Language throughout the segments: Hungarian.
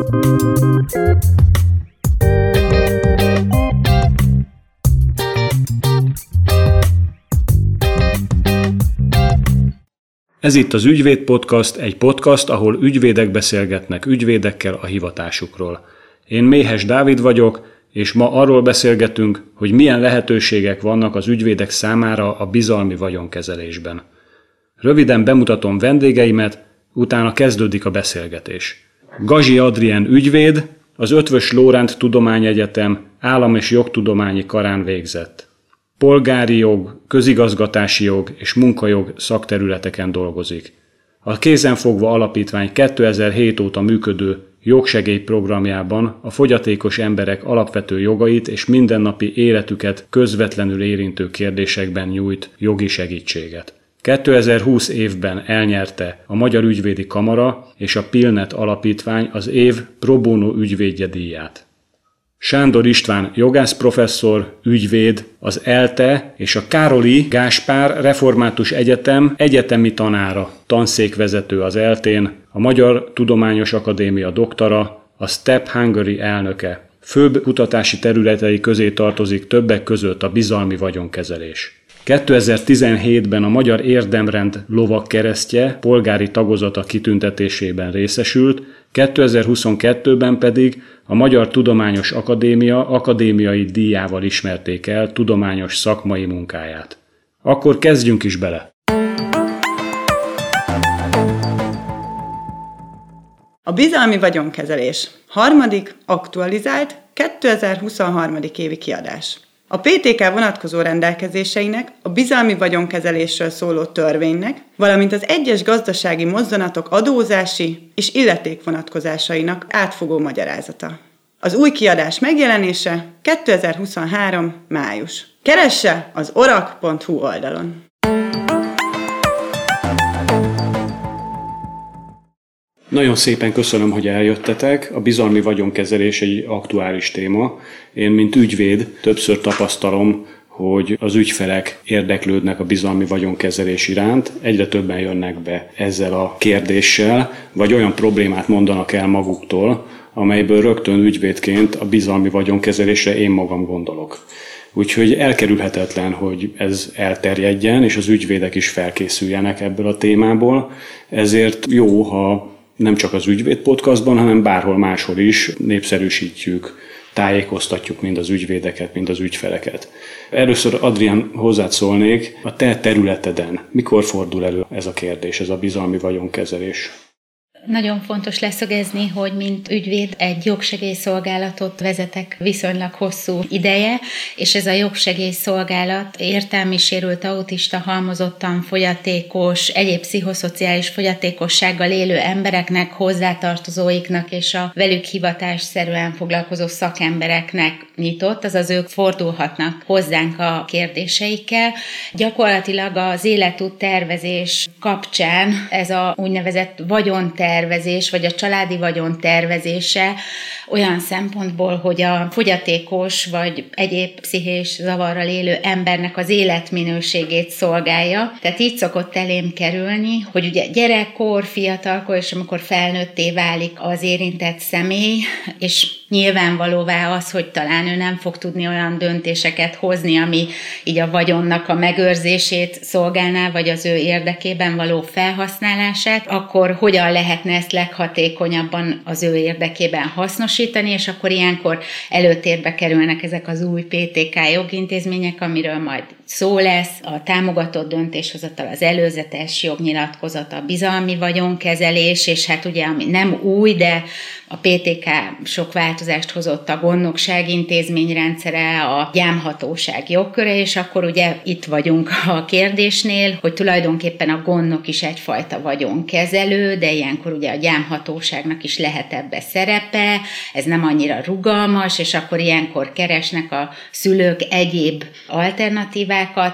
Ez itt az Ügyvéd Podcast, egy podcast, ahol ügyvédek beszélgetnek ügyvédekkel a hivatásukról. Én Méhes Dávid vagyok, és ma arról beszélgetünk, hogy milyen lehetőségek vannak az ügyvédek számára a bizalmi vagyonkezelésben. Röviden bemutatom vendégeimet, utána kezdődik a beszélgetés. Gazsi Adrien ügyvéd, az Eötvös Loránd Tudományegyetem Állam- és Jogtudományi Karán végzett. Polgári jog, közigazgatási jog és munkajog szakterületeken dolgozik. A Kézenfogva Alapítvány 2007 óta működő jogsegélyprogramjában a fogyatékos emberek alapvető jogait és mindennapi életüket közvetlenül érintő kérdésekben nyújt jogi segítséget. 2020 évben elnyerte a Magyar Ügyvédi Kamara és a Pilnet Alapítvány az év pro bono ügyvédje díját. Sándor István jogászprofesszor, ügyvéd, az ELTE és a Károli Gáspár Református Egyetem egyetemi tanára, tanszékvezető az ELTE-n, a Magyar Tudományos Akadémia doktora, a STEP Hungary elnöke. Főbb kutatási területei közé tartozik többek között a bizalmi vagyonkezelés. 2017-ben a Magyar Érdemrend lovagkeresztje polgári tagozata kitüntetésében részesült, 2022-ben pedig a Magyar Tudományos Akadémia akadémiai díjával ismerték el tudományos szakmai munkáját. Akkor kezdjünk is bele! A bizalmi vagyonkezelés. Harmadik, aktualizált, 2023. évi kiadás. A PTK vonatkozó rendelkezéseinek, a bizalmi vagyonkezelésről szóló törvénynek, valamint az egyes gazdasági mozzanatok adózási és illeték vonatkozásainak átfogó magyarázata. Az új kiadás megjelenése 2023. május. Keresse az orak.hu oldalon! Nagyon szépen köszönöm, hogy eljöttetek. A bizalmi vagyonkezelés egy aktuális téma. Én, mint ügyvéd, többször tapasztalom, hogy az ügyfelek érdeklődnek a bizalmi vagyonkezelés iránt, egyre többen jönnek be ezzel a kérdéssel, vagy olyan problémát mondanak el maguktól, amelyből rögtön ügyvédként a bizalmi vagyonkezelésre én magam gondolok. Úgyhogy elkerülhetetlen, hogy ez elterjedjen, és az ügyvédek is felkészüljenek ebből a témából. Ezért jó, ha nem csak az Ügyvéd Podcastban, hanem bárhol máshol is népszerűsítjük, tájékoztatjuk mind az ügyvédeket, mind az ügyfeleket. Először, Adrien, hozzád szólnék, a te területeden mikor fordul elő ez a kérdés, ez a bizalmi vagyonkezelés? Nagyon fontos leszögezni, hogy mint ügyvéd egy jogsegélyszolgálatot vezetek viszonylag hosszú ideje, és ez a jogsegélyszolgálat értelmi sérült, autista, halmozottan fogyatékos, egyéb pszichoszociális fogyatékossággal élő embereknek, hozzátartozóiknak és a velük hivatásszerűen foglalkozó szakembereknek nyitott, azaz ők fordulhatnak hozzánk a kérdéseikkel. Gyakorlatilag az életút tervezés kapcsán ez a úgynevezett vagyontervezés, vagy a családi vagyon tervezése olyan szempontból, hogy a fogyatékos vagy egyéb pszichés zavarral élő embernek az életminőségét szolgálja. Tehát így szokott elém kerülni, hogy ugye gyerekkor, fiatalkor, és amikor felnőtté válik az érintett személy, és nyilvánvalóvá az, hogy talán ő nem fog tudni olyan döntéseket hozni, ami így a vagyonnak a megőrzését szolgálná, vagy az ő érdekében való felhasználását, akkor hogyan lehetne ezt leghatékonyabban az ő érdekében hasznosítani, és akkor ilyenkor előtérbe kerülnek ezek az új PTK jogintézmények, amiről majd szó lesz, a támogatott döntéshozatal, az előzetes jognyilatkozat, a bizalmi vagyonkezelés, és hát ugye, ami nem új, de a PTK sok változást hozott, a gondnokság intézményrendszere, a gyámhatóság jogköre, és akkor ugye itt vagyunk a kérdésnél, hogy tulajdonképpen a gondnok is egyfajta vagyonkezelő, de ilyenkor ugye a gyámhatóságnak is lehet ebbe szerepe, ez nem annyira rugalmas, és akkor ilyenkor keresnek a szülők egyéb alternatívákat,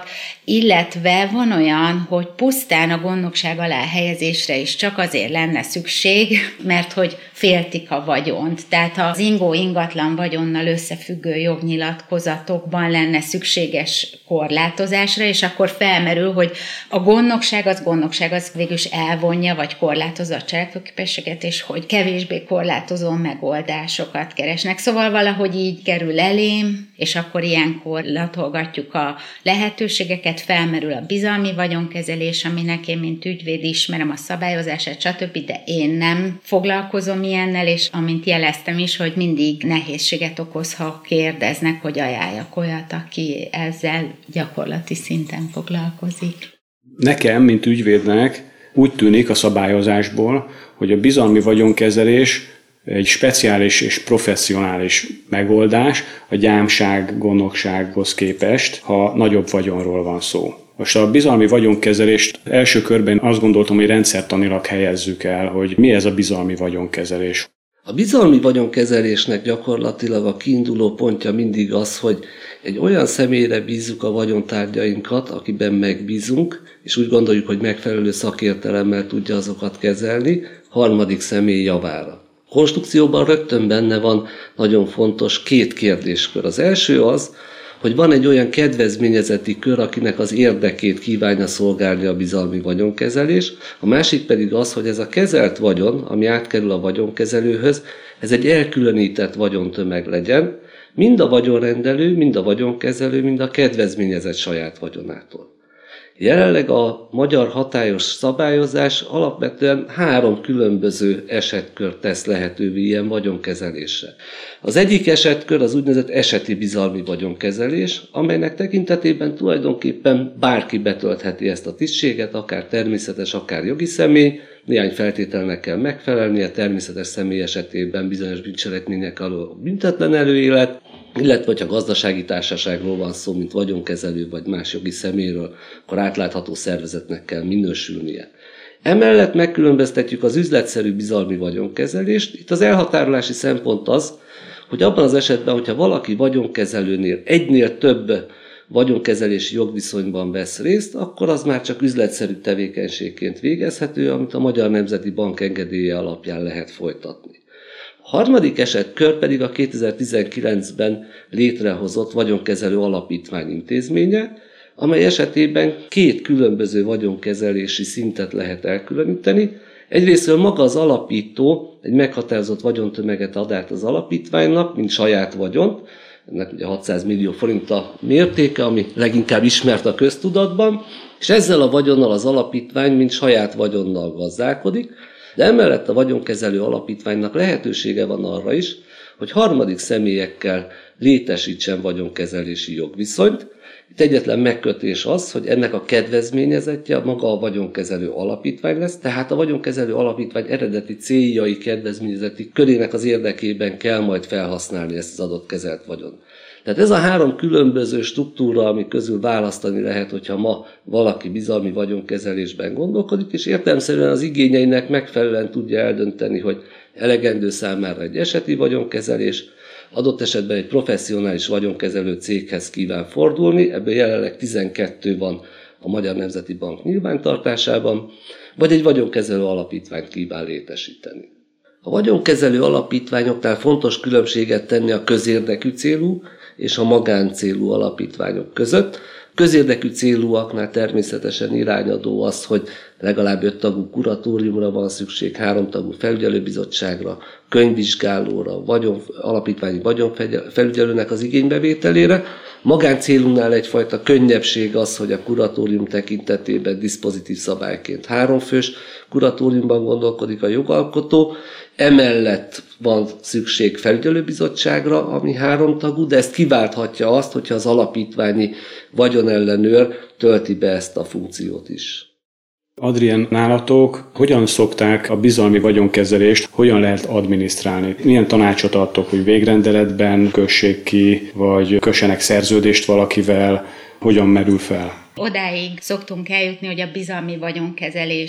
illetve van olyan, hogy pusztán a gondnokság alá helyezésre is csak azért lenne szükség, mert hogy féltik a vagyont. Tehát az ingó ingatlan vagyonnal összefüggő jognyilatkozatokban lenne szükséges korlátozásra, és akkor felmerül, hogy a gondnokság az végül is elvonja, vagy korlátozza a cselekvőképességet, és hogy kevésbé korlátozó megoldásokat keresnek. Szóval valahogy így kerül elém, és akkor ilyenkor latolgatjuk a lehetőségeket, felmerül a bizalmi vagyonkezelés, aminek én, mint ügyvéd ismerem a szabályozását, stb., de én nem foglalkozom ilyennel, és amint jeleztem is, hogy mindig nehézséget okoz, ha kérdeznek, hogy ajánljak olyat, aki ezzel gyakorlati szinten foglalkozik. Nekem, mint ügyvédnek úgy tűnik a szabályozásból, hogy a bizalmi vagyonkezelés egy speciális és professzionális megoldás a gyámság, gondnoksághoz képest, ha nagyobb vagyonról van szó. Most a bizalmi vagyonkezelést első körben azt gondoltam, hogy rendszertanilag helyezzük el, hogy mi ez a bizalmi vagyonkezelés. A bizalmi vagyonkezelésnek gyakorlatilag a kiinduló pontja mindig az, hogy egy olyan személyre bízzuk a vagyontárgyainkat, akiben megbízunk, és úgy gondoljuk, hogy megfelelő szakértelemmel tudja azokat kezelni, harmadik személy javára. A konstrukcióban rögtön benne van nagyon fontos két kérdéskör. Az első az, hogy van egy olyan kedvezményezeti kör, akinek az érdekét kívánja szolgálni a bizalmi vagyonkezelés, a másik pedig az, hogy ez a kezelt vagyon, ami átkerül a vagyonkezelőhöz, ez egy elkülönített vagyontömeg legyen, mind a vagyonrendelő, mind a vagyonkezelő, mind a kedvezményezett saját vagyonától. Jelenleg a magyar hatályos szabályozás alapvetően 3 különböző esetkört tesz lehetővé ilyen vagyonkezelésre. Az egyik esetkör az úgynevezett eseti bizalmi vagyonkezelés, amelynek tekintetében tulajdonképpen bárki betöltheti ezt a tisztséget, akár természetes, akár jogi személy, néhány feltételnek kell megfelelnie, természetes személy esetében bizonyos bűncselekmények alól büntetlen előélet, illetve hogyha gazdasági társaságról van szó, mint vagyonkezelő vagy más jogi személyről, akkor átlátható szervezetnek kell minősülnie. Emellett megkülönböztetjük az üzletszerű bizalmi vagyonkezelést. Itt az elhatárolási szempont az, hogy abban az esetben, hogyha valaki vagyonkezelőnél egynél több vagyonkezelési jogviszonyban vesz részt, akkor az már csak üzletszerű tevékenységként végezhető, amit a Magyar Nemzeti Bank engedélye alapján lehet folytatni. A harmadik esetkör pedig a 2019-ben létrehozott vagyonkezelő alapítvány intézménye, amely esetében 2 különböző vagyonkezelési szintet lehet elkülöníteni. Egyrésztről maga az alapító egy meghatározott vagyontömeget ad át az alapítványnak, mint saját vagyont, ennek ugye 600 millió forint a mértéke, ami leginkább ismert a köztudatban, és ezzel a vagyonnal az alapítvány, mint saját vagyonnal gazdálkodik, de emellett a vagyonkezelő alapítványnak lehetősége van arra is, hogy harmadik személyekkel létesítsen vagyonkezelési jogviszonyt. Itt egyetlen megkötés az, hogy ennek a kedvezményezettje maga a vagyonkezelő alapítvány lesz, tehát a vagyonkezelő alapítvány eredeti céljai kedvezményezeti körének az érdekében kell majd felhasználni ezt az adott kezelt vagyont. Tehát ez a 3 különböző struktúra, ami közül választani lehet, hogyha ma valaki bizalmi vagyonkezelésben gondolkodik, és értelemszerűen az igényeinek megfelelően tudja eldönteni, hogy elegendő számára egy eseti vagyonkezelés, adott esetben egy professzionális vagyonkezelő céghez kíván fordulni, ebből jelenleg 12 van a Magyar Nemzeti Bank nyilvántartásában, vagy egy vagyonkezelő alapítványt kíván létesíteni. A vagyonkezelő alapítványoknál fontos különbséget tenni a közérdekű célú és a magáncélú alapítványok között. Közérdekű célúaknál természetesen irányadó az, hogy legalább 5 tagú kuratóriumra van szükség, 3 tagú felügyelőbizottságra, könyvvizsgálóra, alapítványi vagyonfelügyelőnek az igénybevételére. Magáncélúnál egyfajta könnyebbség az, hogy a kuratórium tekintetében diszpozitív szabályként 3 fős kuratóriumban gondolkodik a jogalkotó, emellett van szükség felügyelőbizottságra, ami 3 tagú, de ezt kiválthatja azt, hogyha az alapítványi vagyonellenőr tölti be ezt a funkciót is. Adrien, nálatok hogyan szokták a bizalmi vagyonkezelést, hogyan lehet adminisztrálni? Milyen tanácsot adtok, hogy végrendeletben kössék ki, vagy kössenek szerződést valakivel, hogyan merül fel? Odáig szoktunk eljutni, hogy a bizalmi vagyonkezelés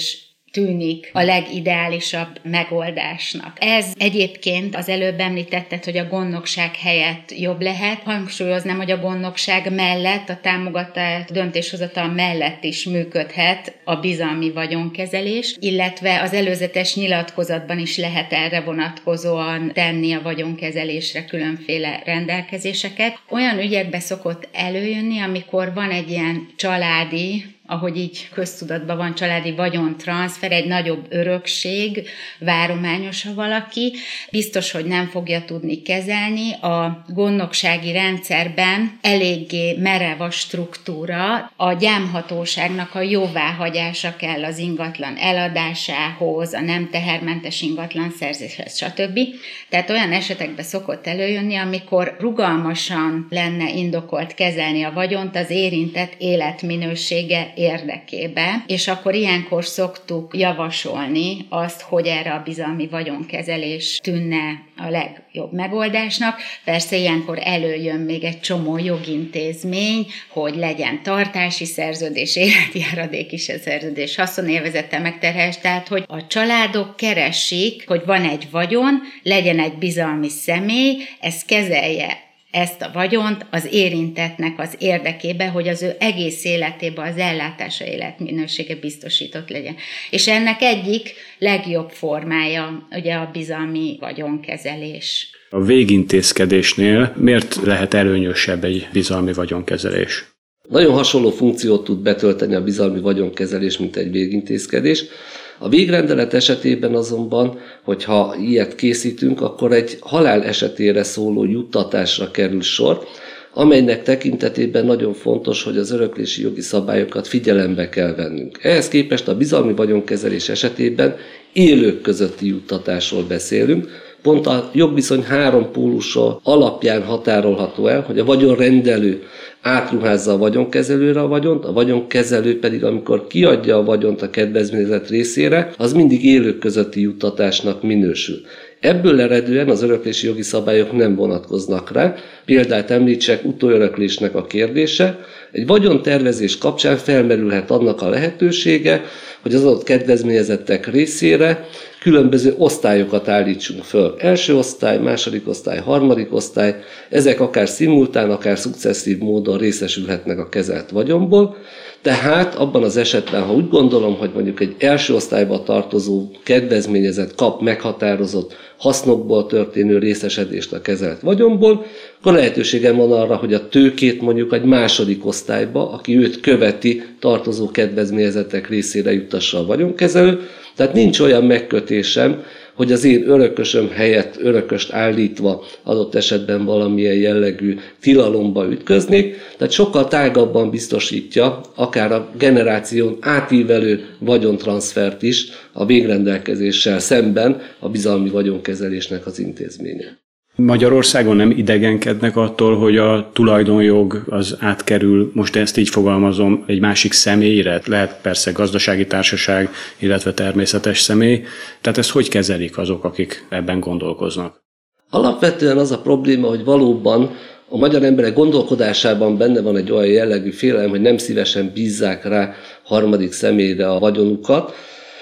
tűnik a legideálisabb megoldásnak. Ez egyébként az előbb említetted, hogy a gondnokság helyett jobb lehet. Hangsúlyoznám, hogy a gondnokság mellett, a támogatott döntéshozatal mellett is működhet a bizalmi vagyonkezelés, illetve az előzetes nyilatkozatban is lehet erre vonatkozóan tenni a vagyonkezelésre különféle rendelkezéseket. Olyan ügyekbe szokott előjönni, amikor van egy ilyen családi, ahogy így köztudatban van, családi vagyontranszfer, egy nagyobb örökség, várományos a valaki, biztos, hogy nem fogja tudni kezelni. A gondnoksági rendszerben eléggé merev a struktúra, a gyámhatóságnak a jóváhagyása kell az ingatlan eladásához, a nem tehermentes ingatlan szerzéshez, stb. Tehát olyan esetekben szokott előjönni, amikor rugalmasan lenne indokolt kezelni a vagyont az érintett életminősége érdekébe, és akkor ilyenkor szoktuk javasolni azt, hogy erre a bizalmi vagyonkezelés tűnne a legjobb megoldásnak. Persze ilyenkor előjön még egy csomó jogintézmény, hogy legyen tartási szerződés, életjáradéki szerződés, haszonélvezete megterhelés, tehát hogy a családok keresik, hogy van egy vagyon, legyen egy bizalmi személy, ez kezelje ezt a vagyont az érintettnek az érdekébe, hogy az ő egész életében az ellátása, életminősége biztosított legyen. És ennek egyik legjobb formája ugye a bizalmi vagyonkezelés. A végintézkedésnél miért lehet előnyösebb egy bizalmi vagyonkezelés? Nagyon hasonló funkciót tud betölteni a bizalmi vagyonkezelés, mint egy végintézkedés. A végrendelet esetében azonban, hogyha ilyet készítünk, akkor egy halál esetére szóló juttatásra kerül sor, amelynek tekintetében nagyon fontos, hogy az öröklési jogi szabályokat figyelembe kell vennünk. Ehhez képest a bizalmi vagyonkezelés esetében élők közötti juttatásról beszélünk. Pont a jogviszony 3 pólusa alapján határolható el, hogy a vagyonrendelő átruházza a vagyonkezelőre a vagyont, a vagyonkezelő pedig, amikor kiadja a vagyont a kedvezményezett részére, az mindig élők közötti juttatásnak minősül. Ebből eredően az öröklési jogi szabályok nem vonatkoznak rá. Példát említsek, utóöröklésnek a kérdése. Egy vagyontervezés kapcsán felmerülhet annak a lehetősége, hogy az adott kedvezményezettek részére különböző osztályokat állítsunk föl. Első osztály, második osztály, harmadik osztály, ezek akár szimultán, akár szukcesszív módon részesülhetnek a kezelt vagyonból. Tehát abban az esetben, ha úgy gondolom, hogy mondjuk egy első osztályba tartozó kedvezményezett kap meghatározott hasznokból történő részesedést a kezelt vagyonból, akkor lehetőségem van arra, hogy a tőkét mondjuk egy második osztályba, aki őt követi, tartozó kedvezményezettek részére juttassa a vagyonkezelő. Tehát nincs olyan megkötésem, hogy az én örökösöm helyett örököst állítva adott esetben valamilyen jellegű tilalomba ütköznék, tehát sokkal tágabban biztosítja akár a generáción átívelő vagyontranszfert is a végrendelkezéssel szemben a bizalmi vagyonkezelésnek az intézménye. Magyarországon nem idegenkednek attól, hogy a tulajdonjog az átkerül, most ezt így fogalmazom, egy másik személyre, lehet persze gazdasági társaság, illetve természetes személy. Tehát ezt hogy kezelik azok, akik ebben gondolkoznak? Alapvetően az a probléma, hogy valóban a magyar emberek gondolkodásában benne van egy olyan jellegű félelem, hogy nem szívesen bízzák rá harmadik személyre a vagyonukat.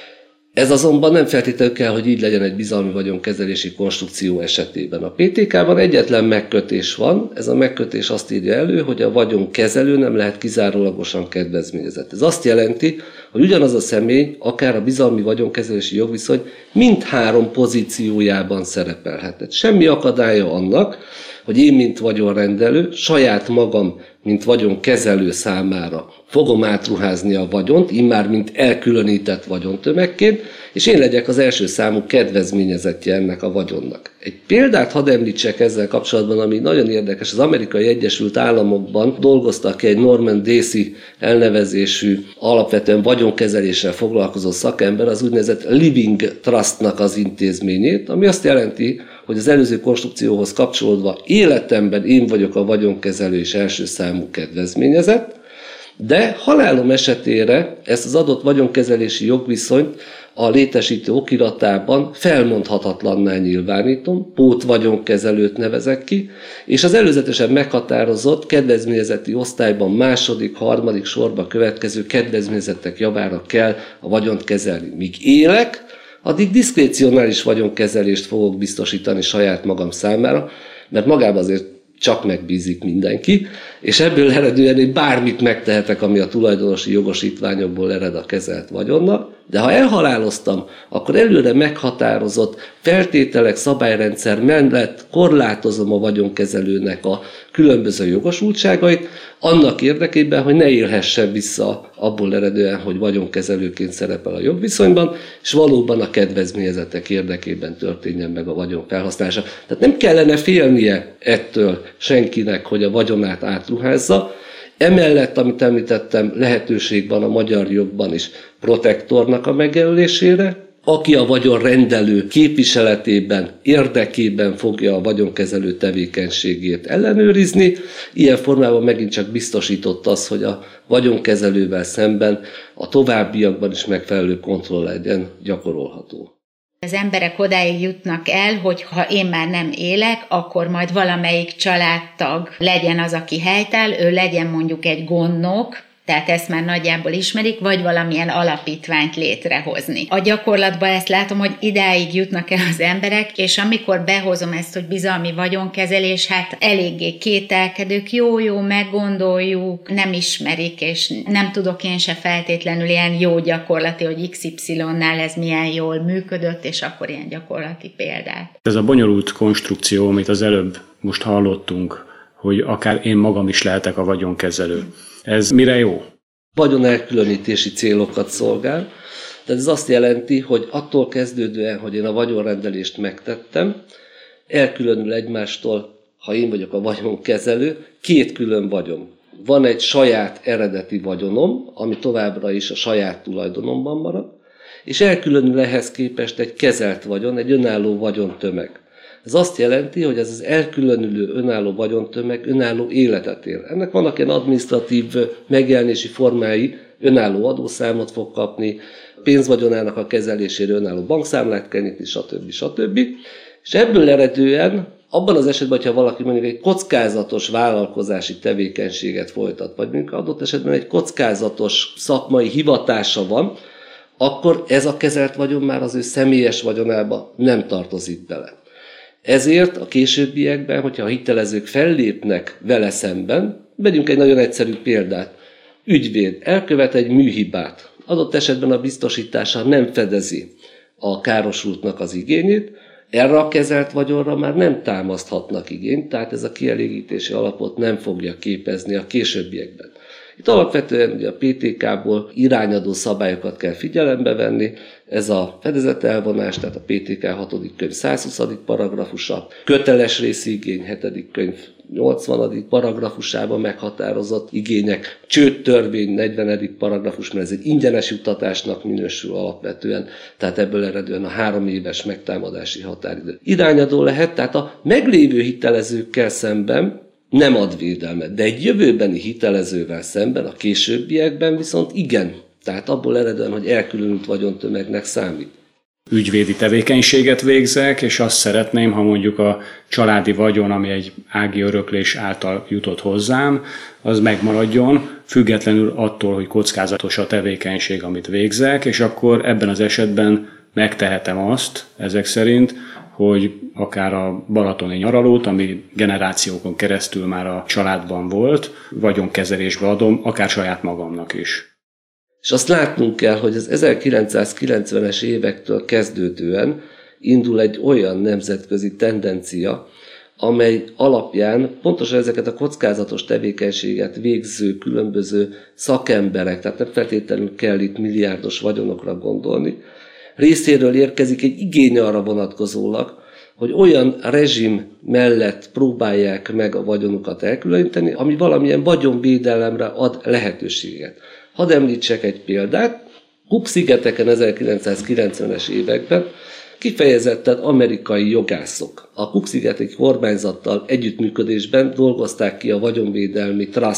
Ez azonban nem feltétlenül kell, hogy így legyen egy bizalmi vagyonkezelési konstrukció esetében. A PTK-ban egyetlen megkötés van, ez a megkötés azt írja elő, hogy a vagyonkezelő nem lehet kizárólagosan kedvezményezett. Ez azt jelenti, hogy ugyanaz a személy, akár a bizalmi vagyonkezelési jogviszony mindhárom pozíciójában szerepelhet. Semmi akadálya annak, hogy én, mint vagyonrendelő, saját magam, mint vagyonkezelő számára fogom átruházni a vagyont, immár mint elkülönített vagyontömegként, és én legyek az első számú kedvezményezettje ennek a vagyonnak. Egy példát hadd említsek ezzel kapcsolatban, ami nagyon érdekes. Az Amerikai Egyesült Államokban dolgoztak ki egy Norman Dacey elnevezésű, alapvetően vagyonkezeléssel foglalkozó szakember az úgynevezett Living Trustnak az intézményét, ami azt jelenti, hogy az előző konstrukcióhoz kapcsolódva életemben én vagyok a vagyonkezelő és első számú kedvezményezett, De halálom esetére ezt az adott vagyonkezelési jogviszonyt a létesítő okiratában felmondhatatlanná nyilvánítom, pótvagionkezelőt nevezek ki, és az előzetesen meghatározott kedvezményezeti osztályban második, harmadik sorba következő kedvezményezettek javára kell a vagyont kezelni. Míg élek, addig diszkrécionális vagyonkezelést fogok biztosítani saját magam számára, mert magában azért csak megbízik mindenki, és ebből eredően én bármit megtehetek, ami a tulajdonosi jogosítványokból ered a kezelt vagyonnak, de ha elhaláloztam, akkor előre meghatározott feltételek, szabályrendszer mellett korlátozom a vagyonkezelőnek a különböző jogosultságait, annak érdekében, hogy ne élhessen vissza abból eredően, hogy vagyonkezelőként szerepel a jogviszonyban, és valóban a kedvezményezettek érdekében történjen meg a vagyon felhasználása. Tehát nem kellene félnie ettől senkinek, hogy a vagyonát átruházza. Emellett, amit említettem, lehetőség van a magyar jogban is protektornak a megjelölésére, aki a vagyonrendelő képviseletében, érdekében fogja a vagyonkezelő tevékenységét ellenőrizni. Ilyen formában megint csak biztosított az, hogy a vagyonkezelővel szemben a továbbiakban is megfelelő kontroll legyen gyakorolható. Az emberek odáig jutnak el, hogy ha én már nem élek, akkor majd valamelyik családtag legyen az, aki helytáll, ő legyen mondjuk egy gondnok, tehát ezt már nagyjából ismerik, vagy valamilyen alapítványt létrehozni. A gyakorlatban ezt látom, hogy idáig jutnak el az emberek, és amikor behozom ezt, hogy bizalmi vagyonkezelés, hát eléggé kételkedők, jó, meggondoljuk, nem ismerik, és nem tudok én se feltétlenül ilyen jó gyakorlati, hogy XY-nál ez milyen jól működött, és akkor ilyen gyakorlati példát. Ez a bonyolult konstrukció, amit az előbb most hallottunk, hogy akár én magam is lehetek a vagyonkezelő. Ez mire jó? Vagyonelkülönítési célokat szolgál. Tehát ez azt jelenti, hogy attól kezdődően, hogy én a vagyonrendelést megtettem, elkülönül egymástól, ha én vagyok a vagyonkezelő, két külön vagyon. Van egy saját eredeti vagyonom, ami továbbra is a saját tulajdonomban marad, és elkülönül ehhez képest egy kezelt vagyon, egy önálló vagyontömeg. Ez azt jelenti, hogy ez az elkülönülő önálló vagyontömeg önálló életet él. Ennek vannak ilyen adminisztratív megjelenési formái, önálló adószámot fog kapni, pénzvagyonának a kezelésére önálló bankszámlát kell nyitni, stb. És ebből eredően, abban az esetben, hogyha valaki mondjuk egy kockázatos vállalkozási tevékenységet folytat, vagy mondjuk adott esetben egy kockázatos szakmai hivatása van, akkor ez a kezelt vagyon már az ő személyes vagyonába nem tartozik bele. Ezért a későbbiekben, hogyha a hitelezők fellépnek vele szemben, vegyünk egy nagyon egyszerű példát. Ügyvéd elkövet egy műhibát, adott esetben a biztosítása nem fedezi a károsultnak az igényét, erre a kezelt vagyonra már nem támaszthatnak igényt, tehát ez a kielégítési alapot nem fogja képezni a későbbiekben. Itt alapvetően ugye a PTK-ból irányadó szabályokat kell figyelembe venni, ez a fedezetelvonás, tehát a PTK 6. könyv 120. paragrafusa, köteles részigény 7. könyv 80. paragrafusában meghatározott igények, csődtörvény 40. paragrafus, mert ez egy ingyenes juttatásnak minősül alapvetően, tehát ebből eredően a 3 éves megtámadási határidő irányadó lehet, tehát a meglévő hitelezőkkel szemben nem ad védelmet, de egy jövőbeni hitelezővel szemben, a későbbiekben viszont igen. Tehát abból eredően, hogy elkülönült vagyontömegnek számít. Ügyvédi tevékenységet végzek, és azt szeretném, ha mondjuk a családi vagyon, ami egy ági öröklés által jutott hozzám, az megmaradjon, függetlenül attól, hogy kockázatos a tevékenység, amit végzek, és akkor ebben az esetben megtehetem azt, ezek szerint, hogy akár a balatoni nyaralót, ami generációkon keresztül már a családban volt, vagyonkezelésbe adom, akár saját magamnak is. És azt látnunk kell, hogy az 1990-es évektől kezdődően indul egy olyan nemzetközi tendencia, amely alapján pontosan ezeket a kockázatos tevékenységet végző különböző szakemberek, tehát nem feltétlenül kell itt milliárdos vagyonokra gondolni, részéről érkezik egy igény arra vonatkozólag, hogy olyan rezsim mellett próbálják meg a vagyonukat elkülöníteni, ami valamilyen vagyonvédelemre ad lehetőséget. Hadd említsek egy példát. Cook-szigeteken 1990-es években kifejezetten amerikai jogászok a Cook-szigeti kormányzattal együttműködésben dolgozták ki a vagyonvédelmi trust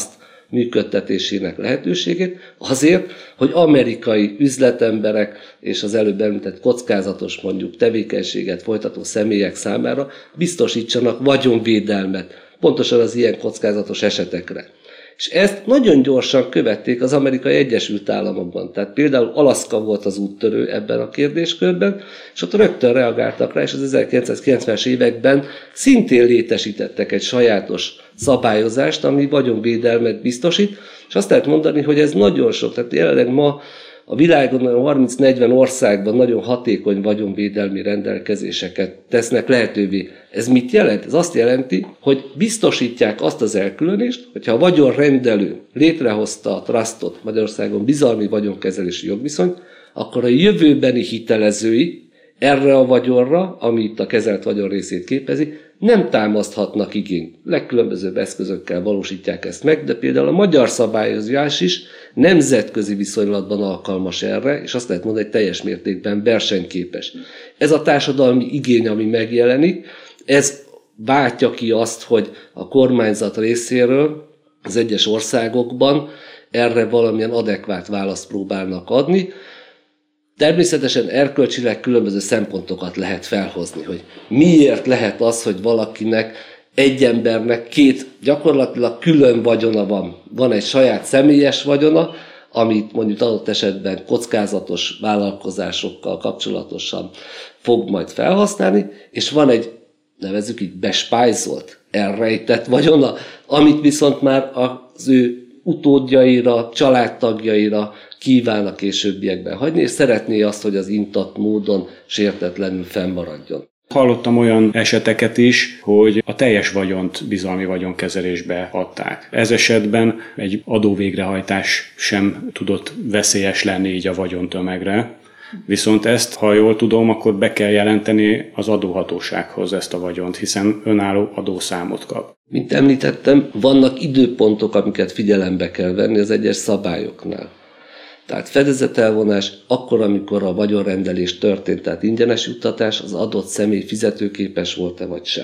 működtetésének lehetőségét, azért, hogy amerikai üzletemberek és az előbb említett kockázatos mondjuk tevékenységet folytató személyek számára biztosítsanak vagyonvédelmet, pontosan az ilyen kockázatos esetekre. És ezt nagyon gyorsan követték az Amerikai Egyesült Államokban. Tehát például Alaszka volt az úttörő ebben a kérdéskörben, és ott rögtön reagáltak rá, és az 1990-es években szintén létesítettek egy sajátos szabályozást, ami vagyonvédelmet biztosít, és azt lehet mondani, hogy ez nagyon sok, tehát jelenleg ma a világon 30-40 országban nagyon hatékony vagyonvédelmi rendelkezéseket tesznek lehetővé. Ez mit jelent? Ez azt jelenti, hogy biztosítják azt az elkülönést, hogyha a vagyonrendelő létrehozta a trustot, Magyarországon bizalmi vagyonkezelési jogviszonyt, akkor a jövőbeni hitelezői erre a vagyonra, ami itt a kezelt vagyon részét képezi, nem támaszthatnak igényt. Legkülönbözőbb eszközökkel valósítják ezt meg, de például a magyar szabályozás is nemzetközi viszonylatban alkalmas erre, és azt lehet mondani, hogy teljes mértékben versenyképes. Ez a társadalmi igény, ami megjelenik, ez váltja ki azt, hogy a kormányzat részéről az egyes országokban erre valamilyen adekvát választ próbálnak adni. Természetesen erkölcsileg különböző szempontokat lehet felhozni, hogy miért lehet az, hogy valakinek, egy embernek két gyakorlatilag külön vagyona van. Van egy saját személyes vagyona, amit mondjuk adott esetben kockázatos vállalkozásokkal kapcsolatosan fog majd felhasználni, és van egy, nevezzük így, bespájzolt, elrejtett vagyona, amit viszont már az ő utódjaira, családtagjaira kíván a későbbiekben hagyni, és szeretné azt, hogy az intakt módon sértetlenül fennmaradjon. Hallottam olyan eseteket is, hogy a teljes vagyont bizalmi vagyonkezelésbe adták. Ez esetben egy adóvégrehajtás sem tudott veszélyes lenni így a vagyontömegre. Viszont ezt, ha jól tudom, akkor be kell jelenteni az adóhatósághoz ezt a vagyont, hiszen önálló adószámot kap. Mint említettem, vannak időpontok, amiket figyelembe kell venni az egyes szabályoknál. Tehát fedezetelvonás akkor, amikor a vagyonrendelés történt, tehát ingyenes juttatás, az adott személy fizetőképes volt-e vagy sem.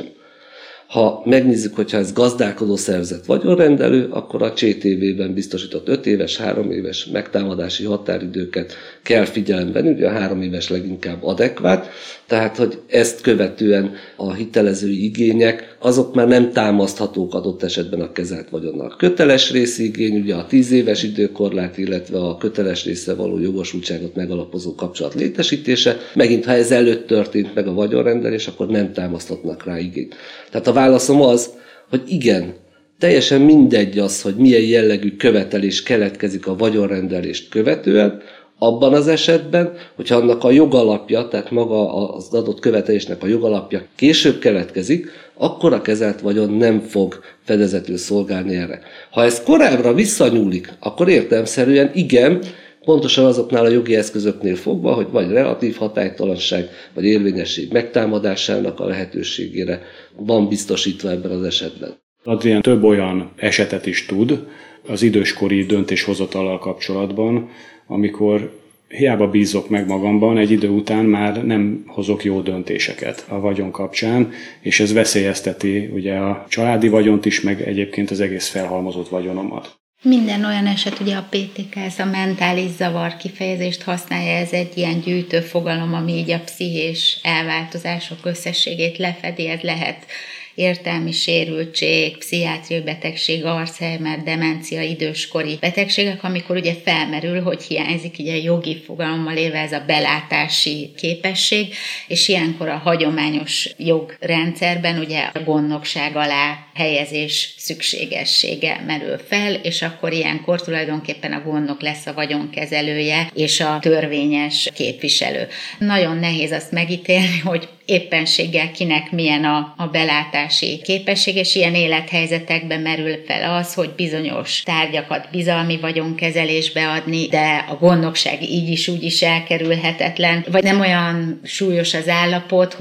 Ha megnézzük, hogyha ez gazdálkodó szervezet vagyonrendelő, akkor a CTV-ben biztosított 5 éves, 3 éves megtámadási határidőket kell figyelembe venni, ugye a 3 éves leginkább adekvát, tehát hogy ezt követően a hitelezői igények, azok már nem támaszthatók adott esetben a kezelt vagyonnal. Köteles részigény, ugye a 10 éves időkorlát, illetve a köteles részre való jogosultságot megalapozó kapcsolat létesítése, megint ha ez előtt történt meg a vagyonrendelés, akkor nem támaszthatnak rá igényt. Tehát a válaszom az, hogy igen, teljesen mindegy az, hogy milyen jellegű követelés keletkezik a vagyonrendelést követően, abban az esetben, hogyha annak a jogalapja, tehát maga az adott követelésnek a jogalapja később keletkezik, akkor a kezelt vagyon nem fog fedezetül szolgálni erre. Ha ez korábbra visszanyúlik, akkor értelemszerűen igen, pontosan azoknál a jogi eszközöknél fogva, hogy vagy relatív hatálytalanság, vagy érvényesség megtámadásának a lehetőségére van biztosítva ebben az esetben. Adrián több olyan esetet is tud az időskori döntéshozatallal kapcsolatban, amikor hiába bízok meg magamban, egy idő után már nem hozok jó döntéseket a vagyon kapcsán, és ez veszélyezteti ugye a családi vagyont is, meg egyébként az egész felhalmozott vagyonomat. Minden olyan eset, ugye a PTK, ez a mentális zavar kifejezést használja, ez egy ilyen gyűjtő fogalom, ami így a pszichés elváltozások összességét lefedi, ez lehet értelmi sérültség, pszichiátriai betegség, Alzheimer, demencia, időskori betegségek, amikor ugye felmerül, hogy hiányzik ugye jogi fogalommal élve ez a belátási képesség, és ilyenkor a hagyományos jogrendszerben ugye a gondnokság alá helyezés szükségessége merül fel, és akkor ilyenkor tulajdonképpen a gondnok lesz a vagyonkezelője és a törvényes képviselő. Nagyon nehéz azt megítélni, hogy éppenséggel kinek milyen a belátási képesség, és ilyen élethelyzetekben merül fel az, hogy bizonyos tárgyakat bizalmi vagyonkezelésbe adni, de a gondnokság így is úgy is elkerülhetetlen, vagy nem olyan súlyos az állapot, hogy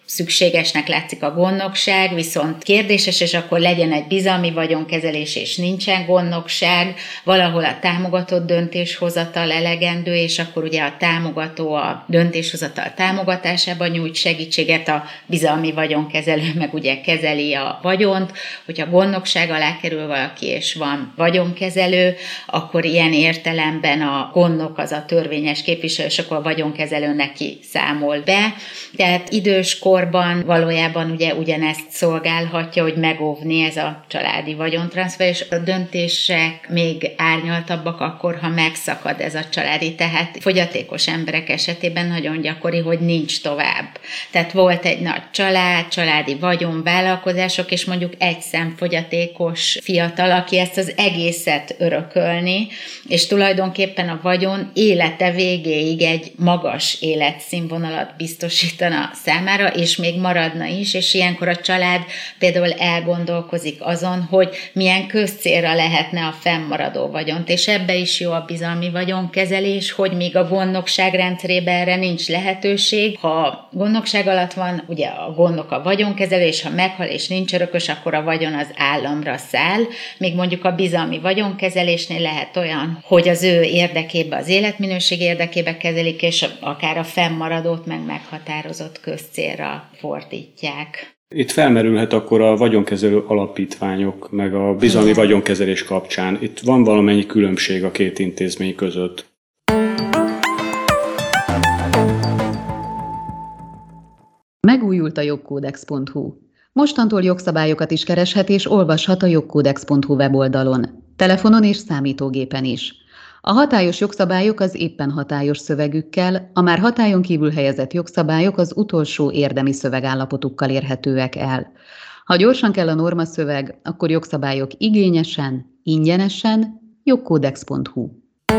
szükségesnek látszik a gondnokság, viszont kérdéses, és akkor legyen egy bizalmi vagyonkezelés, és nincsen gondnokság, valahol a támogatott döntéshozatal elegendő, és akkor ugye a támogató a döntéshozatal támogatásában nyújt segítséget, a bizalmi vagyonkezelő meg ugye kezeli a vagyont. Hogyha gondnokság alá kerül valaki, és van vagyonkezelő, akkor ilyen értelemben a gondnok az a törvényes képviselő, és akkor a vagyonkezelő neki számol be. Tehát idős korban valójában ugye ugyanezt szolgálhatja, hogy megóvni ez a családi vagyontranszfer, és a döntések még árnyaltabbak akkor, ha megszakad ez a családi. Tehát fogyatékos emberek esetében nagyon gyakori, hogy nincs tovább. Tehát volt egy nagy család, családi vagyon, vállalkozások, és mondjuk egy szemfogyatékos fiatal, aki ezt az egészet örökölni, és tulajdonképpen a vagyon élete végéig egy magas életszínvonalat biztosítana számára, és még maradna is, és ilyenkor a család például elgondolkozik azon, hogy milyen közcélra lehetne a fennmaradó vagyont, és ebbe is jó a bizalmi vagyonkezelés, hogy még a gondnokság rendszerében erre nincs lehetőség. Ha gondnokság alatt van, ugye a gondnok a vagyonkezelő, és ha meghal és nincs örökös, akkor a vagyon az államra száll, még mondjuk a bizalmi vagyonkezelésnél lehet olyan, hogy az ő érdekébe, az életminőség érdekébe kezelik, és akár a fennmaradót meg meghatározott közcélra fordítják. Itt felmerülhet akkor a vagyonkezelő alapítványok, meg a bizalmi vagyonkezelés kapcsán. Itt van valamennyi különbség a két intézmény között. Megújult a jogkódex.hu. Mostantól jogszabályokat is kereshet és olvashat a jogkódex.hu weboldalon, telefonon és számítógépen is. A hatályos jogszabályok az éppen hatályos szövegükkel, a már hatályon kívül helyezett jogszabályok az utolsó érdemi szövegállapotukkal érhetőek el. Ha gyorsan kell a normaszöveg, akkor jogszabályok igényesen, ingyenesen, jogkódex.hu.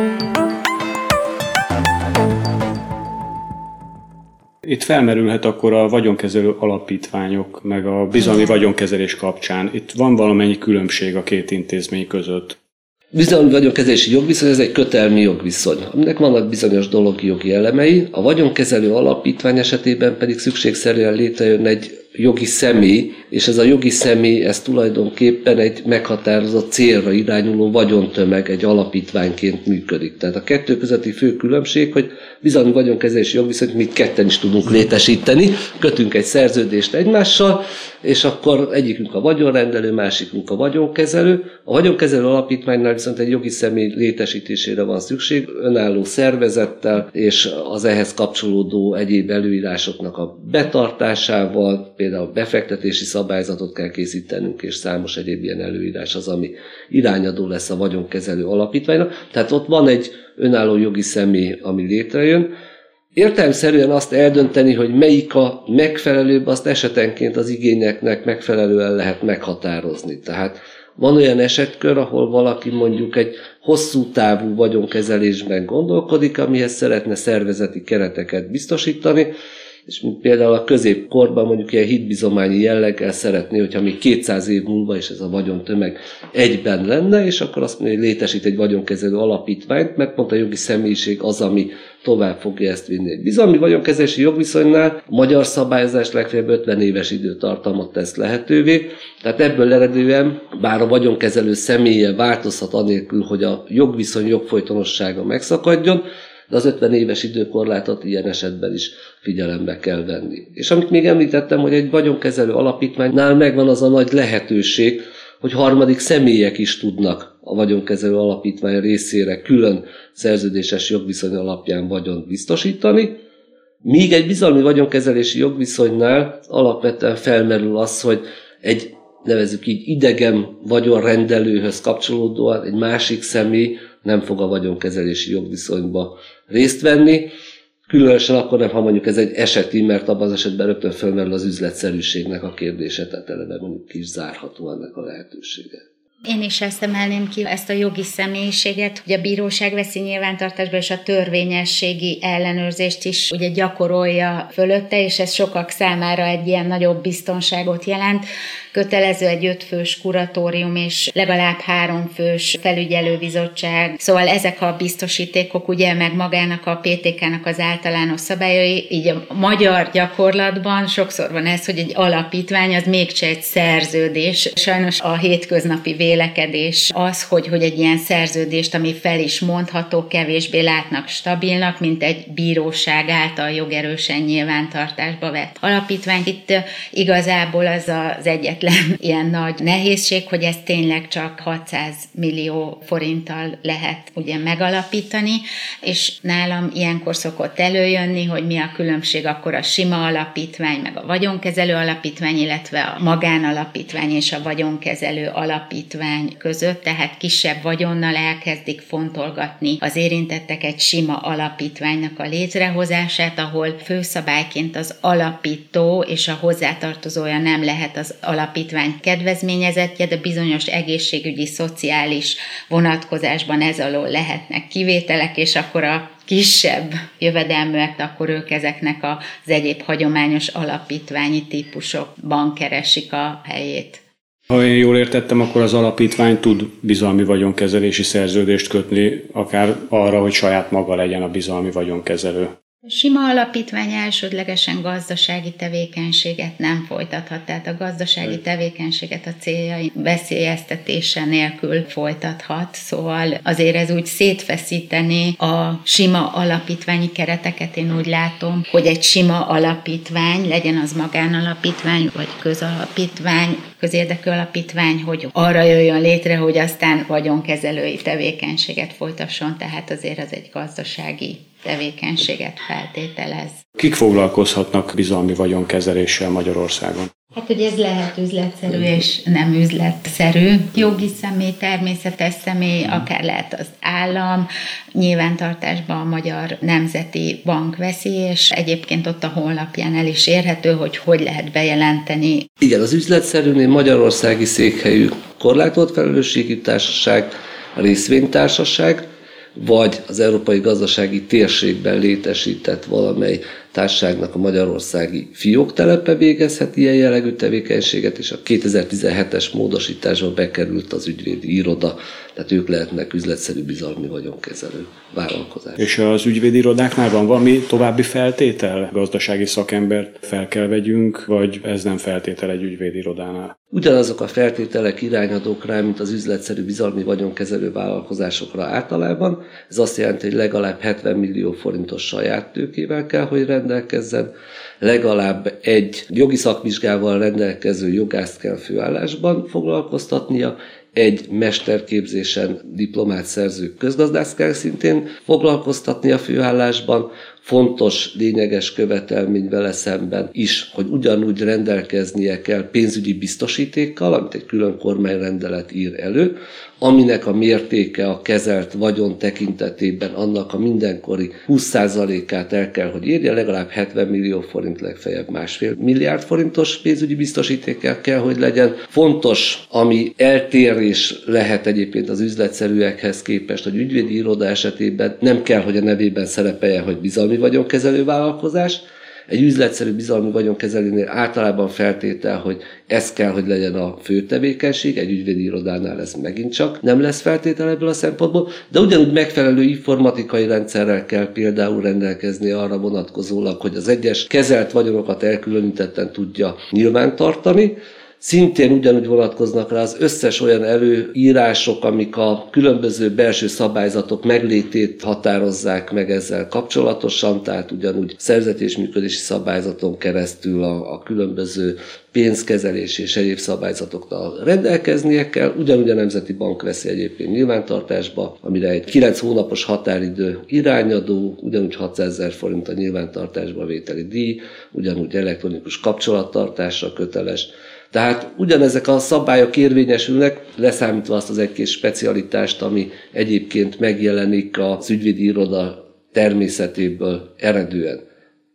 Itt felmerülhet akkor a vagyonkezelő alapítványok, meg a bizalmi vagyonkezelés kapcsán. Itt van valamennyi különbség a két intézmény között. Bizalmi vagyonkezelési jogviszony, ez egy kötelmi jogviszony, aminek vannak bizonyos dologi jogi elemei, a vagyonkezelő alapítvány esetében pedig szükségszerűen létrejön egy jogi személy, és ez a jogi személy, ez tulajdonképpen egy meghatározott célra irányuló vagyontömeg, egy alapítványként működik. Tehát a kettő közötti fő különbség, hogy bizalmi vagyonkezelési jogviszonyt mi ketten is tudunk létesíteni, kötünk egy szerződést egymással, és akkor egyikünk a vagyonrendelő, másikunk a vagyonkezelő. A vagyonkezelő alapítványnál viszont egy jogi személy létesítésére van szükség, önálló szervezettel és az ehhez kapcsolódó egyéb előírásoknak a betartásával, például befektetési szabályzatot kell készítenünk, és számos egyéb ilyen előírás az, ami irányadó lesz a vagyonkezelő alapítványnak. Tehát ott van egy önálló jogi személy, ami létrejön. Értelemszerűen azt eldönteni, hogy melyik a megfelelőbb, azt esetenként az igényeknek megfelelően lehet meghatározni. Tehát van olyan esetkör, ahol valaki mondjuk egy hosszú távú vagyonkezelésben gondolkodik, amihez szeretne szervezeti kereteket biztosítani, és például a középkorban mondjuk ilyen hitbizományi jelleggel szeretné, hogyha még 200 év múlva is ez a vagyontömeg egyben lenne, és akkor azt mondja, hogy létesít egy vagyonkezelő alapítványt, mert pont a jogi személyiség az, ami tovább fogja ezt vinni. Egy bizalmi vagyonkezelési jogviszonynál a magyar szabályozás legfeljebb 50 éves időtartamot tesz lehetővé, tehát ebből eredően, bár a vagyonkezelő személye változhat anélkül, hogy a jogviszony jogfolytonossága megszakadjon, de az 50 éves időkorlátot ilyen esetben is figyelembe kell venni. És amit még említettem, hogy egy vagyonkezelő alapítványnál megvan az a nagy lehetőség, hogy harmadik személyek is tudnak a vagyonkezelő alapítvány részére külön szerződéses jogviszony alapján vagyont biztosítani, míg egy bizalmi vagyonkezelési jogviszonynál alapvetően felmerül az, hogy egy nevezzük így idegen vagyonrendelőhöz kapcsolódóan egy másik személy nem fog a vagyonkezelési jogviszonyba részt venni, különösen akkor nem, ha mondjuk ez egy eseti, mert abban az esetben rögtön felmerül az üzletszerűségnek a kérdése, tehát eleve mondjuk ki is zárható ennek a lehetősége. Én is ezt emelném ki, ezt a jogi személyiséget, hogy a bíróság veszi nyilvántartásba, és a törvényességi ellenőrzést is ugye gyakorolja fölötte, és ez sokak számára egy ilyen nagyobb biztonságot jelent. Kötelező egy 5 fős kuratórium és legalább 3 fős felügyelőbizottság. Szóval ezek a biztosítékok, ugye meg magának a PTK-nak az általános szabályai, így a magyar gyakorlatban sokszor van ez, hogy egy alapítvány az mégse egy szerződés. Sajnos a hétköznapi vélekedés az, hogy egy ilyen szerződést, ami fel is mondható, kevésbé látnak stabilnak, mint egy bíróság által jogerősen nyilvántartásba vett alapítványt. Itt igazából az az egyetlen ilyen nagy nehézség, hogy ezt tényleg csak 600 millió forinttal lehet ugye megalapítani, és nálam ilyenkor szokott előjönni, hogy mi a különbség akkor a sima alapítvány, meg a vagyonkezelő alapítvány, illetve a magánalapítvány és a vagyonkezelő alapítvány között, tehát kisebb vagyonnal elkezdik fontolgatni az érintettek egy sima alapítványnak a létrehozását, ahol főszabályként az alapító és a hozzátartozója nem lehet az alapítvány kedvezményezettje, de bizonyos egészségügyi, szociális vonatkozásban ez alól lehetnek kivételek, és akkor a kisebb jövedelműek, akkor ők ezeknek az egyéb hagyományos alapítványi típusokban keresik a helyét. Ha én jól értettem, akkor az alapítvány tud bizalmi vagyonkezelési szerződést kötni, akár arra, hogy saját maga legyen a bizalmi vagyonkezelő. A sima alapítvány elsődlegesen gazdasági tevékenységet nem folytathat, tehát a gazdasági tevékenységet a céljai veszélyeztetése nélkül folytathat, szóval azért ez úgy szétfeszíteni a sima alapítványi kereteket, én úgy látom, hogy egy sima alapítvány, legyen az magánalapítvány, vagy közalapítvány, közérdekű alapítvány, hogy arra jöjjön létre, hogy aztán vagyonkezelői tevékenységet folytasson, tehát azért az egy gazdasági tevékenységet feltételez. Kik foglalkozhatnak bizalmi vagyonkezeléssel Magyarországon? Hát ugye ez lehet üzletszerű és nem üzletszerű. Jogi személy, természetes személy, akár lehet az állam, nyilvántartásban a Magyar Nemzeti Bank veszi, és egyébként ott a honlapján el is érhető, hogy lehet bejelenteni. Igen, az üzletszerűnél magyarországi székhelyű korlátolt felelősségű társaság, a részvénytársaság, vagy az Európai Gazdasági Térségben létesített valamely társaságnak a magyarországi fióktelepe végezhet ilyen jellegű tevékenységet, és a 2017-es módosításba bekerült az ügyvédi iroda, tehát ők lehetnek üzletszerű bizalmi vagyonkezelő vállalkozás. És az ügyvédi irodáknál van valami további feltétel? Gazdasági szakembert fel kell vegyünk, vagy ez nem feltétel egy ügyvédi irodánál? Ugyanazok a feltételek irányadók rá, mint az üzletszerű bizalmi vagyonkezelő vállalkozásokra általában. Ez azt jelenti, hogy legalább 70 millió forintos saját tőkével kell, hogy rendelkezzen, legalább egy jogi szakvizsgával rendelkező jogászt kell főállásban foglalkoztatnia, egy mesterképzésen diplomát szerző közgazdászt kell szintén foglalkoztatni a főállásban. Fontos, lényeges követelmény vele szemben is, hogy ugyanúgy rendelkeznie kell pénzügyi biztosítékkal, amit egy külön kormányrendelet ír elő, aminek a mértéke a kezelt vagyon tekintetében annak a mindenkori 20%-át el kell, hogy érje, legalább 70 millió forint, legfeljebb 1,5 milliárd forintos pénzügyi biztosítékkel kell, hogy legyen. Fontos, ami eltérés lehet egyébként az üzletszerűekhez képest, hogy ügyvédi iroda esetében nem kell, hogy a nevében szerepeljen, hogy bizalmi vagyonkezelő vállalkozás. Egy üzletszerű bizalmi vagyonkezelőnél általában feltétel, hogy ez kell, hogy legyen a fő tevékenység, egy ügyvédi irodánál ez megint csak nem lesz feltétel ebből a szempontból, de ugyanúgy megfelelő informatikai rendszerrel kell például rendelkezni arra vonatkozólag, hogy az egyes kezelt vagyonokat elkülönítetten tudja nyilvántartani. Szintén ugyanúgy vonatkoznak rá az összes olyan előírások, amik a különböző belső szabályzatok meglétét határozzák meg ezzel kapcsolatosan, tehát ugyanúgy szervezeti és működési szabályzaton keresztül a különböző pénzkezelés és egyéb szabályzatoknak rendelkeznie kell. Ugyanúgy a Nemzeti Bank veszi egyébként nyilvántartásba, amire egy 9 hónapos határidő irányadó, ugyanúgy 600 000 forint a nyilvántartásba vételi díj, ugyanúgy elektronikus kapcsolattartásra köteles. Tehát ugyanezek a szabályok érvényesülnek, leszámítva azt az egy-két specialitást, ami egyébként megjelenik az ügyvédi iroda természetéből eredően. Én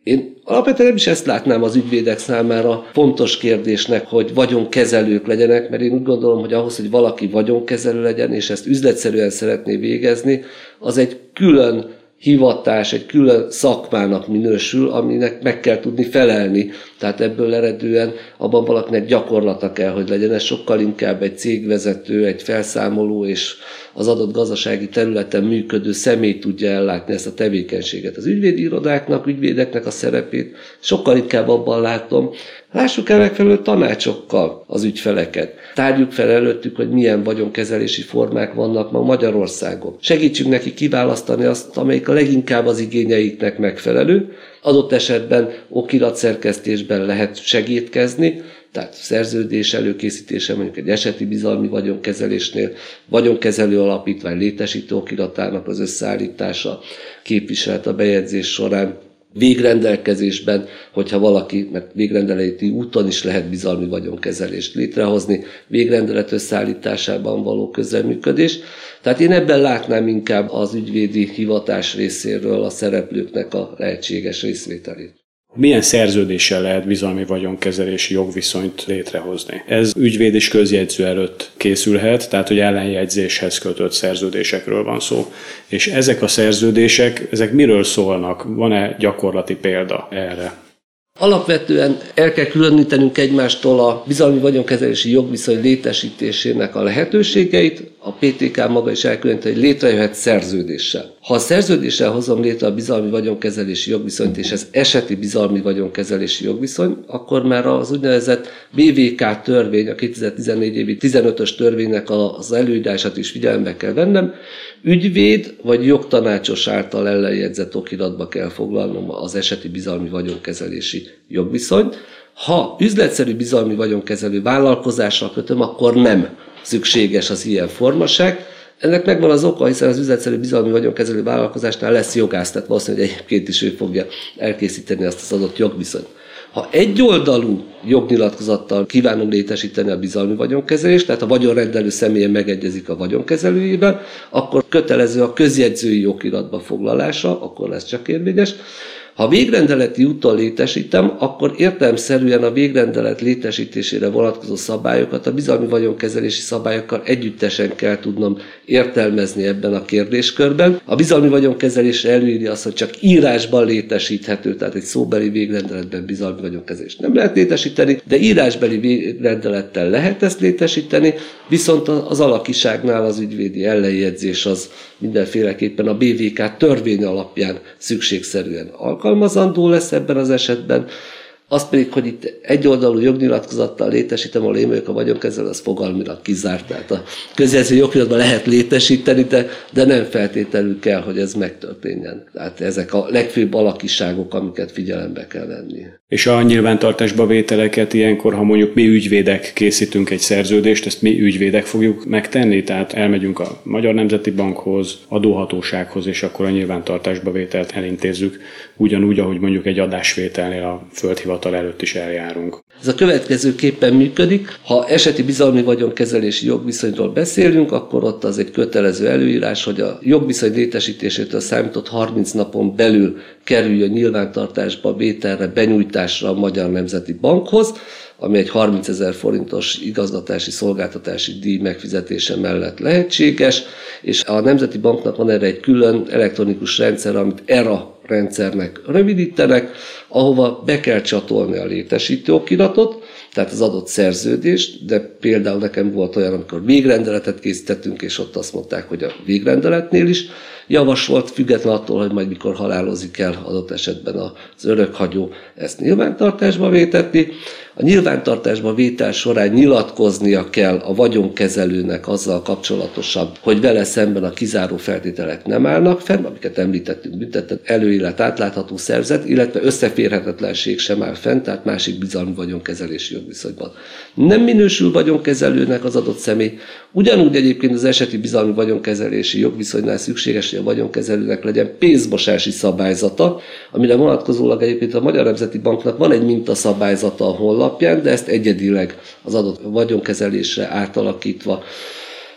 Alapvetően nem is ezt látnám az ügyvédek számára fontos kérdésnek, hogy vagyonkezelők legyenek, mert én úgy gondolom, hogy ahhoz, hogy valaki vagyonkezelő legyen, és ezt üzletszerűen szeretné végezni, az egy külön hivatás, egy külön szakmának minősül, aminek meg kell tudni felelni. Tehát ebből eredően abban valakinek gyakorlata kell, hogy legyen. Ez sokkal inkább egy cégvezető, egy felszámoló és az adott gazdasági területen működő személy tudja ellátni ezt a tevékenységet. Az ügyvédi irodáknak, ügyvédeknek a szerepét sokkal inkább abban látom, lássuk el megfelelő tanácsokkal az ügyfeleket. Tárjuk fel előttük, hogy milyen vagyonkezelési formák vannak ma Magyarországon. Segítsünk neki kiválasztani azt, amelyik a leginkább az igényeiknek megfelelő. Adott esetben okiratszerkesztésben lehet segítkezni, tehát szerződés előkészítése, mondjuk egy eseti bizalmi vagyonkezelésnél, vagyonkezelő alapítvány létesítő okiratának az összeállítása, képviselet a bejegyzés során, végrendelkezésben, hogyha valaki, mert végrendeleti úton is lehet bizalmi vagyonkezelést létrehozni, végrendelet összeállításában való közreműködés. Tehát én ebben látnám inkább az ügyvédi hivatás részéről a szereplőknek a lehetséges részvételét. Milyen szerződéssel lehet bizalmi vagyonkezelési jogviszonyt létrehozni? Ez ügyvéd és közjegyző előtt készülhet, tehát hogy ellenjegyzéshez kötött szerződésekről van szó. És ezek a szerződések, ezek miről szólnak? Van-e gyakorlati példa erre? Alapvetően el kell különítenünk egymástól a bizalmi vagyonkezelési jogviszony létesítésének a lehetőségeit. A PTK maga is elkülönít, hogy létrejöhet szerződéssel. Ha a szerződéssel hozom létre a bizalmi vagyonkezelési jogviszonyt, és ez eseti bizalmi vagyonkezelési jogviszony, akkor már az úgynevezett BVK törvény, a 2014 évi 15-ös törvénynek az előírását is figyelembe kell vennem, ügyvéd vagy jogtanácsos által ellenjegyzett okiratba kell foglalnom az eseti bizalmi vagyonkezelési jogviszonyt. Ha üzletszerű bizalmi vagyonkezelő vállalkozással kötöm, akkor nem szükséges az ilyen formaság. Ennek megvan az oka, hiszen az üzletszerű bizalmi vagyonkezelő vállalkozásnál lesz jogász, tehát valószínűleg egyébként is ő fogja elkészíteni azt az adott jogviszonyt. Ha egyoldalú jognyilatkozattal kívánom létesíteni a bizalmi vagyonkezelést, tehát a vagyonrendelő személye megegyezik a vagyonkezelőjével, akkor kötelező a közjegyzői okiratba foglalása, akkor lesz csak érvényes. Ha végrendeleti úton létesítem, akkor értelemszerűen a végrendelet létesítésére vonatkozó szabályokat a bizalmi vagyonkezelési szabályokkal együttesen kell tudnom értelmezni ebben a kérdéskörben. A bizalmi vagyonkezelésre előírja azt, hogy csak írásban létesíthető, tehát egy szóbeli végrendeletben bizalmi vagyonkezelést nem lehet létesíteni, de írásbeli végrendelettel lehet ezt létesíteni, viszont az alakiságnál az ügyvédi ellenjegyzés az mindenféleképpen a BVK törvény alapján szükségszerűen alkalmazandó lesz ebben az esetben. Az pedig, hogy itt egyoldalú jognyilatkozattal létesítem, ahol én vagyok a vagyonkezelő, az fogalmilag kizárt. Tehát a közjegyző jogiratban lehet létesíteni, de nem feltétlenül kell, hogy ez megtörténjen. Tehát ezek a legfőbb alakiságok, amiket figyelembe kell venni. És a nyilvántartásba vételeket ilyenkor, ha mondjuk mi ügyvédek készítünk egy szerződést, ezt mi ügyvédek fogjuk megtenni? Tehát elmegyünk a Magyar Nemzeti Bankhoz, adóhatósághoz, és akkor a nyilvántartásba vételt elintézzük, ugyanúgy, ahogy mondjuk egy adásvételnél a földhivatal előtt is eljárunk. Ez a következőképpen működik. Ha eseti bizalmi vagyonkezelési jogviszonyról beszélünk, akkor ott az egy kötelező előírás, hogy a jogviszony létesítésétől számított 30 napon belül kerüljön nyilvántartásba vételre, benyújtásra a Magyar Nemzeti Bankhoz, ami egy 30 000 forintos igazgatási szolgáltatási díj megfizetése mellett lehetséges, és a Nemzeti Banknak van erre egy külön elektronikus rendszer, amit ERA rendszernek rövidítenek, ahova be kell csatolni a létesítő okiratot, tehát az adott szerződést, de például nekem volt olyan, amikor végrendeletet készítettünk, és ott azt mondták, hogy a végrendeletnél is javasolt, független attól, hogy majd mikor halálozik el adott esetben az örökhagyó, ezt nyilvántartásba vétetni. A nyilvántartásba vétel során nyilatkoznia kell a vagyonkezelőnek azzal kapcsolatosan, hogy vele szemben a kizáró feltételek nem állnak fenn, amiket említettünk, büntetett előélet, átlátható szervezet, illetve összeférhetetlenség sem áll fenn, tehát másik bizalmi vagyonkezelési jogviszonyban. Nem minősül vagyonkezelőnek az adott személy, ugyanúgy egyébként az eseti bizalmi vagyonkezelési jogviszonynál szükséges, hogy a vagyonkezelőnek legyen pénzmosási szabályzata, amire vonatkozólag egyébként a Magyar Nemzeti Banknak van egy mintaszabályzata a honlapján, de ezt egyedileg az adott vagyonkezelésre átalakítva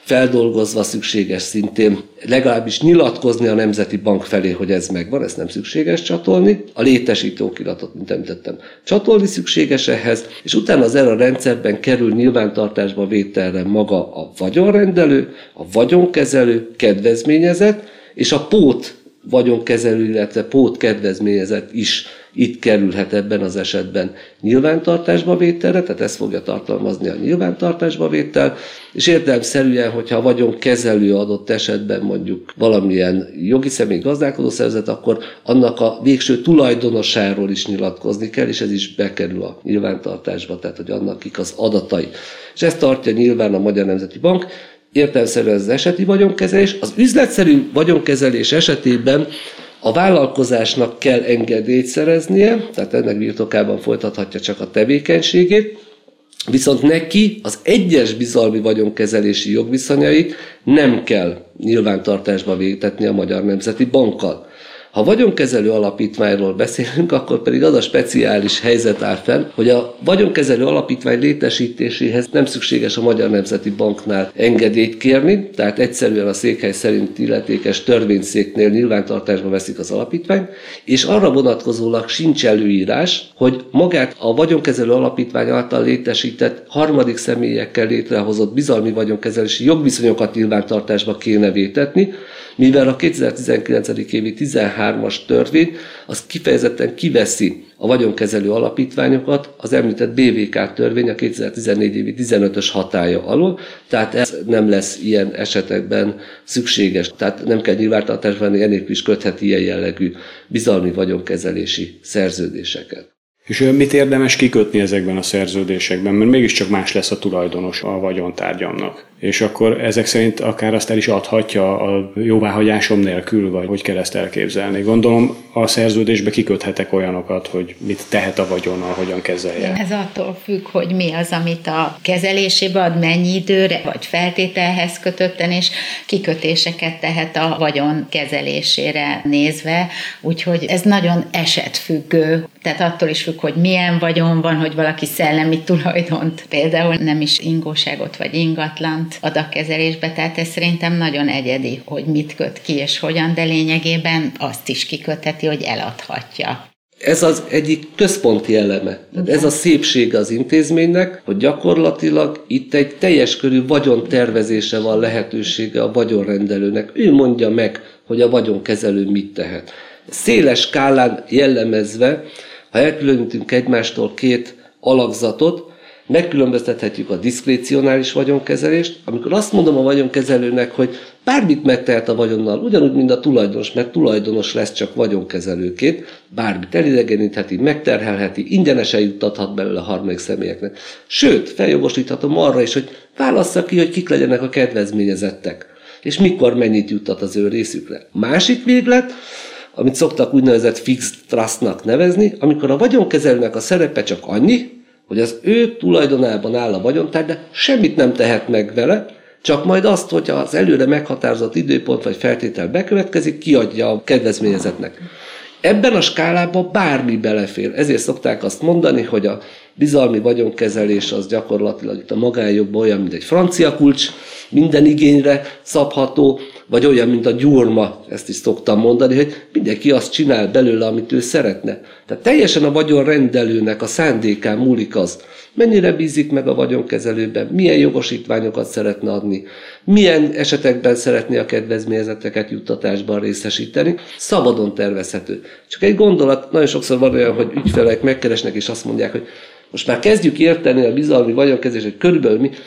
feldolgozva szükséges szintén legalábbis nyilatkozni a Nemzeti Bank felé, hogy ez megvan, ezt nem szükséges csatolni. A létesítő okiratot, mint említettem, csatolni szükséges ehhez, és utána az erre a rendszerben kerül nyilvántartásba vételre maga a vagyonrendelő, a vagyonkezelő, kedvezményezett, és a pót vagyonkezelő, illetve pót kedvezményezett is itt kerülhet ebben az esetben nyilvántartásba vételre, tehát ezt fogja tartalmazni a nyilvántartásba vétel, és értelemszerűen, hogyha a vagyonkezelő adott esetben mondjuk valamilyen jogi személy, gazdálkodó szervezet, akkor annak a végső tulajdonosáról is nyilatkozni kell, és ez is bekerül a nyilvántartásba, tehát hogy annak kik az adatai. És ezt tartja nyilván a Magyar Nemzeti Bank. Értelemszerűen az eseti vagyonkezelés. Az üzletszerű vagyonkezelés esetében a vállalkozásnak kell engedélyt szereznie, tehát ennek birtokában folytathatja csak a tevékenységét, viszont neki az egyes bizalmi vagyonkezelési jogviszonyait nem kell nyilvántartásba vétetni a Magyar Nemzeti Bankkal. Ha vagyonkezelő alapítványról beszélünk, akkor pedig az a speciális helyzet áll fenn, hogy a vagyonkezelő alapítvány létesítéséhez nem szükséges a Magyar Nemzeti Banknál engedélyt kérni, tehát egyszerűen a székhely szerint illetékes törvényszéknél nyilvántartásba veszik az alapítványt, és arra vonatkozólag sincs előírás, hogy magát a vagyonkezelő alapítvány által létesített harmadik személyekkel létrehozott bizalmi vagyonkezelési jogviszonyokat nyilvántartásba kéne vétetni, mivel a 2019. évi 13-as törvény az kifejezetten kiveszi a vagyonkezelő alapítványokat az említett BVK törvény a 2014 évi 15-ös hatálya alól, tehát ez nem lesz ilyen esetekben szükséges. Tehát nem kell nyilvántartásban venni, enélkül is köthet ilyen jellegű bizalmi vagyonkezelési szerződéseket. És mit érdemes kikötni ezekben a szerződésekben, mert mégiscsak más lesz a tulajdonos a vagyontárgyamnak. És akkor ezek szerint akár azt el is adhatja a jóváhagyásom nélkül, vagy hogy kell ezt elképzelni. Gondolom a szerződésbe kiköthetek olyanokat, hogy mit tehet a vagyonnal, hogyan kezelje. Ez attól függ, hogy mi az, amit a kezelésébe ad, mennyi időre, vagy feltételhez kötötten, és kikötéseket tehet a vagyon kezelésére nézve. Úgyhogy ez nagyon esetfüggő, tehát attól is függ, hogy milyen vagyon van, hogy valaki szellemi tulajdont, például nem is ingóságot vagy ingatlant ad a kezelésbe, tehát ez szerintem nagyon egyedi, hogy mit köt ki és hogyan, de lényegében azt is kikötheti, hogy eladhatja. Ez az egyik központi eleme. Tehát ez a szépsége az intézménynek, hogy gyakorlatilag itt egy teljes körű vagyontervezése van lehetősége a vagyonrendelőnek. Ő mondja meg, hogy a vagyonkezelő mit tehet. Széles skálán jellemezve, ha elkülönítünk egymástól két alakzatot, megkülönböztethetjük a diszkrécionális vagyonkezelést, amikor azt mondom a vagyonkezelőnek, hogy bármit megtehet a vagyonnal, ugyanúgy, mint a tulajdonos, mert tulajdonos lesz csak vagyonkezelőként, bármit elidegenítheti, megterhelheti, ingyenesen juttathat belőle a harmadik személyeknek. Sőt, feljogosíthatom arra is, hogy válassza ki, hogy kik legyenek a kedvezményezettek, és mikor mennyit juttat az ő részükre. Másik véglet, amit szoktak úgynevezett fixed trustnak nevezni, amikor a vagyonkezelőnek a szerepe csak annyi, hogy az ő tulajdonában áll a vagyontárgy, de semmit nem tehet meg vele, csak majd azt, hogyha az előre meghatározott időpont vagy feltétel bekövetkezik, kiadja a kedvezményezetnek. Ebben a skálában bármi belefér. Ezért szokták azt mondani, hogy a bizalmi vagyonkezelés az gyakorlatilag itt a magánjogban olyan, mint egy francia kulcs, minden igényre szabható, vagy olyan, mint a gyurma, ezt is szoktam mondani, hogy mindenki azt csinál belőle, amit ő szeretne. Tehát teljesen a vagyonrendelőnek a szándékán múlik az, mennyire bízik meg a vagyonkezelőben, milyen jogosítványokat szeretne adni, milyen esetekben szeretné a kedvezményezetteket juttatásban részesíteni, szabadon tervezhető. Csak egy gondolat, nagyon sokszor van olyan, hogy ügyfelek megkeresnek és azt mondják, hogy most már kezdjük érteni a bizalmi vagyonkezelést, hogy körülbelül mi,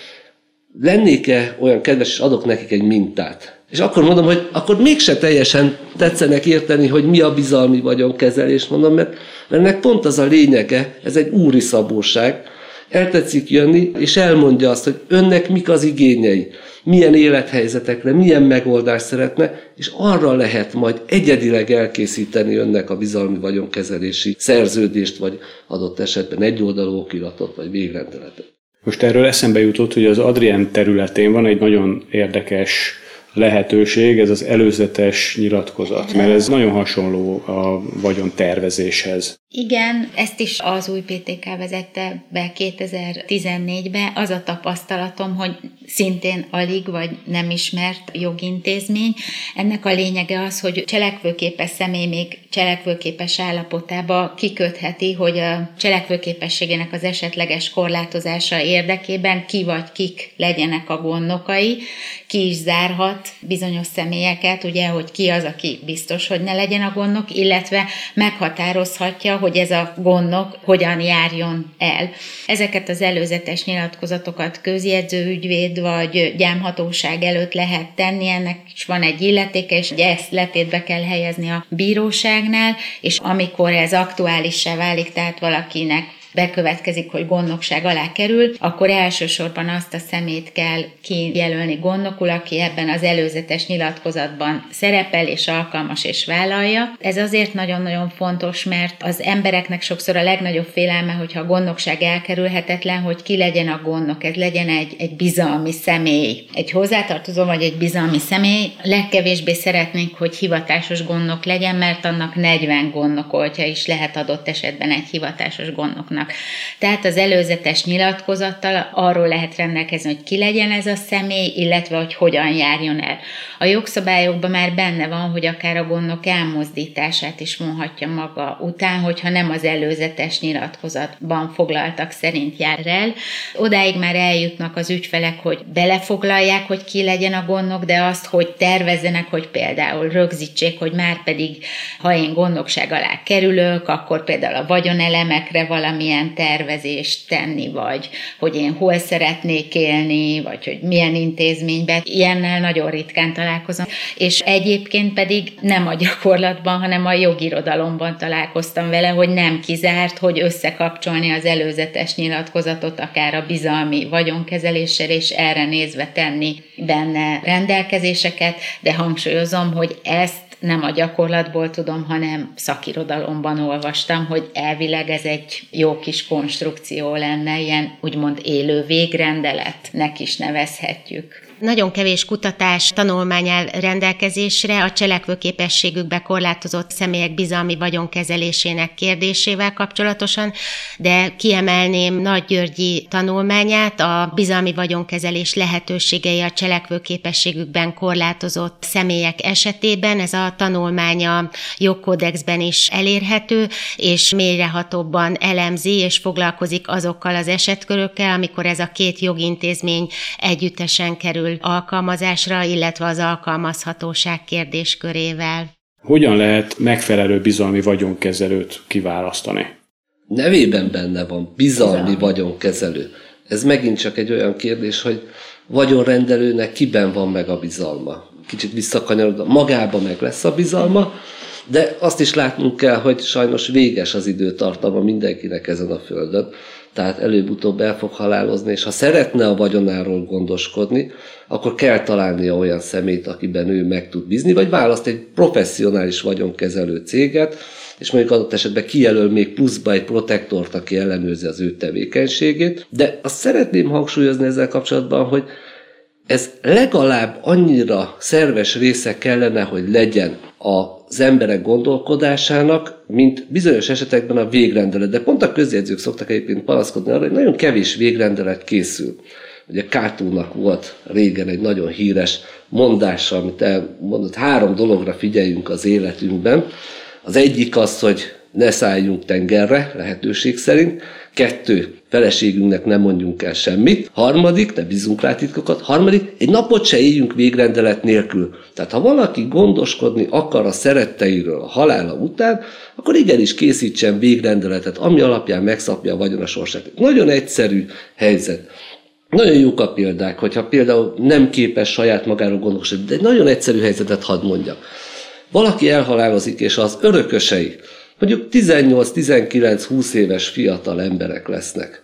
lennék-e olyan kedves, és adok nekik egy mintát. És akkor mondom, hogy akkor mégse teljesen tetszenek érteni, hogy mi a bizalmi vagyonkezelés, mondom, mert ennek pont az a lényege, ez egy úri szabóság, el tetszik jönni, és elmondja azt, hogy önnek mik az igényei, milyen élethelyzetekre, milyen megoldást szeretne, és arra lehet majd egyedileg elkészíteni önnek a bizalmi vagyonkezelési szerződést, vagy adott esetben egyoldalú okiratot, vagy végrendeletet. Most erről eszembe jutott, hogy az Adrien területén van egy nagyon érdekes lehetőség, ez az előzetes nyilatkozat, mert ez nagyon hasonló a vagyontervezéshez. Igen, ezt is az új PTK vezette be 2014-ben. Az a tapasztalatom, hogy szintén alig vagy nem ismert jogintézmény. Ennek a lényege az, hogy cselekvőképes személy még cselekvőképes állapotába kikötheti, hogy a cselekvőképességének az esetleges korlátozása érdekében ki vagy kik legyenek a gondnokai, ki is zárhat bizonyos személyeket, ugye, hogy ki az, aki biztos, hogy ne legyen a gondnok, illetve meghatározhatja, hogy ez a gondnok hogyan járjon el. Ezeket az előzetes nyilatkozatokat közjegyző ügyvéd vagy gyámhatóság előtt lehet tenni, ennek is van egy illetéke, és ezt letétbe kell helyezni a bíróságnál, és amikor ez aktuálissá válik, tehát valakinek bekövetkezik, hogy gondnokság alá kerül, akkor elsősorban azt a szemét kell kijelölni gondnokul, aki ebben az előzetes nyilatkozatban szerepel és alkalmas és vállalja. Ez azért nagyon-nagyon fontos, mert az embereknek sokszor a legnagyobb félelme, hogyha a gondnokság elkerülhetetlen, hogy ki legyen a gondnok, ez legyen egy bizalmi személy. Egy hozzátartozó vagy egy bizalmi személy. Legkevésbé szeretnénk, hogy hivatásos gondnok legyen, mert annak 40 gondnokoltja is lehet adott esetben egy hivatásos gondnoknak. Tehát az előzetes nyilatkozattal arról lehet rendelkezni, hogy ki legyen ez a személy, illetve hogy hogyan járjon el. A jogszabályokban már benne van, hogy akár a gondnok elmozdítását is mondhatja maga után, hogyha nem az előzetes nyilatkozatban foglaltak szerint jár el. Odáig már eljutnak az ügyfelek, hogy belefoglalják, hogy ki legyen a gondnok, de azt, hogy tervezzenek, hogy például rögzítsék, hogy már pedig, ha én gondnokság alá kerülök, akkor például a vagyonelemekre valamilyen tervezést tenni, vagy hogy én hol szeretnék élni, vagy hogy milyen intézményben. Ilyennel nagyon ritkán találkozom. És egyébként pedig nem a gyakorlatban, hanem a jogirodalomban találkoztam vele, hogy nem kizárt, hogy összekapcsolni az előzetes nyilatkozatot akár a bizalmi vagyonkezeléssel, és erre nézve tenni benne rendelkezéseket, de hangsúlyozom, hogy ezt nem a gyakorlatból tudom, hanem szakirodalomban olvastam, hogy elvileg ez egy jó kis konstrukció lenne, ilyen úgymond élő végrendeletnek is nevezhetjük. Nagyon kevés kutatás, tanulmány áll rendelkezésre a cselekvőképességükbe korlátozott személyek bizalmi vagyonkezelésének kérdésével kapcsolatosan, de kiemelném Nagy Györgyi tanulmányát, a bizalmi vagyonkezelés lehetőségei a cselekvőképességükben korlátozott személyek esetében. Ez a tanulmány a jogkódexben is elérhető, és mélyrehatóbban elemzi és foglalkozik azokkal az esetkörökkel, amikor ez a két jogintézmény együttesen kerül alkalmazásra, illetve az alkalmazhatóság kérdéskörével. Hogyan lehet megfelelő bizalmi vagyonkezelőt kiválasztani? Nevében benne van bizalmi vagyonkezelő. Ez megint csak egy olyan kérdés, hogy vagyonrendelőnek kiben van meg a bizalma. Kicsit visszakanyarodva, magában meg lesz a bizalma, de azt is látnunk kell, hogy sajnos véges az időtartama mindenkinek ezen a földön. Tehát előbb-utóbb el fog halálozni, és ha szeretne a vagyonáról gondoskodni, akkor kell találnia olyan személyt, akiben ő meg tud bízni, vagy választ egy professzionális vagyonkezelő céget, és mondjuk adott esetben kijelöl még pluszba egy protektort, aki ellenőrzi az ő tevékenységét. De azt szeretném hangsúlyozni ezzel kapcsolatban, hogy ez legalább annyira szerves része kellene, hogy legyen az emberek gondolkodásának, mint bizonyos esetekben a végrendelet. De pont a közjegyzők szoktak egyébként panaszkodni arra, hogy nagyon kevés végrendelet készül. Ugye Kártónak volt régen egy nagyon híres mondása, amit elmondott, 3 dologra figyeljünk az életünkben. Az egyik az, hogy ne szálljunk tengerre, lehetőség szerint. 2, feleségünknek nem mondjunk el semmit. 3, ne bízunk rá titkokat. 3, egy napot se éljünk végrendelet nélkül. Tehát ha valaki gondoskodni akar a szeretteiről a halála után, akkor igenis készítsen végrendeletet, ami alapján megszabja a vagyona sorsát. Nagyon egyszerű helyzet. Nagyon jók a példák, hogyha például nem képes saját magáról gondoskodni, de egy nagyon egyszerű helyzetet hadd mondjak. Valaki elhalálozik, és az örökösei mondjuk 18-19-20 éves fiatal emberek lesznek.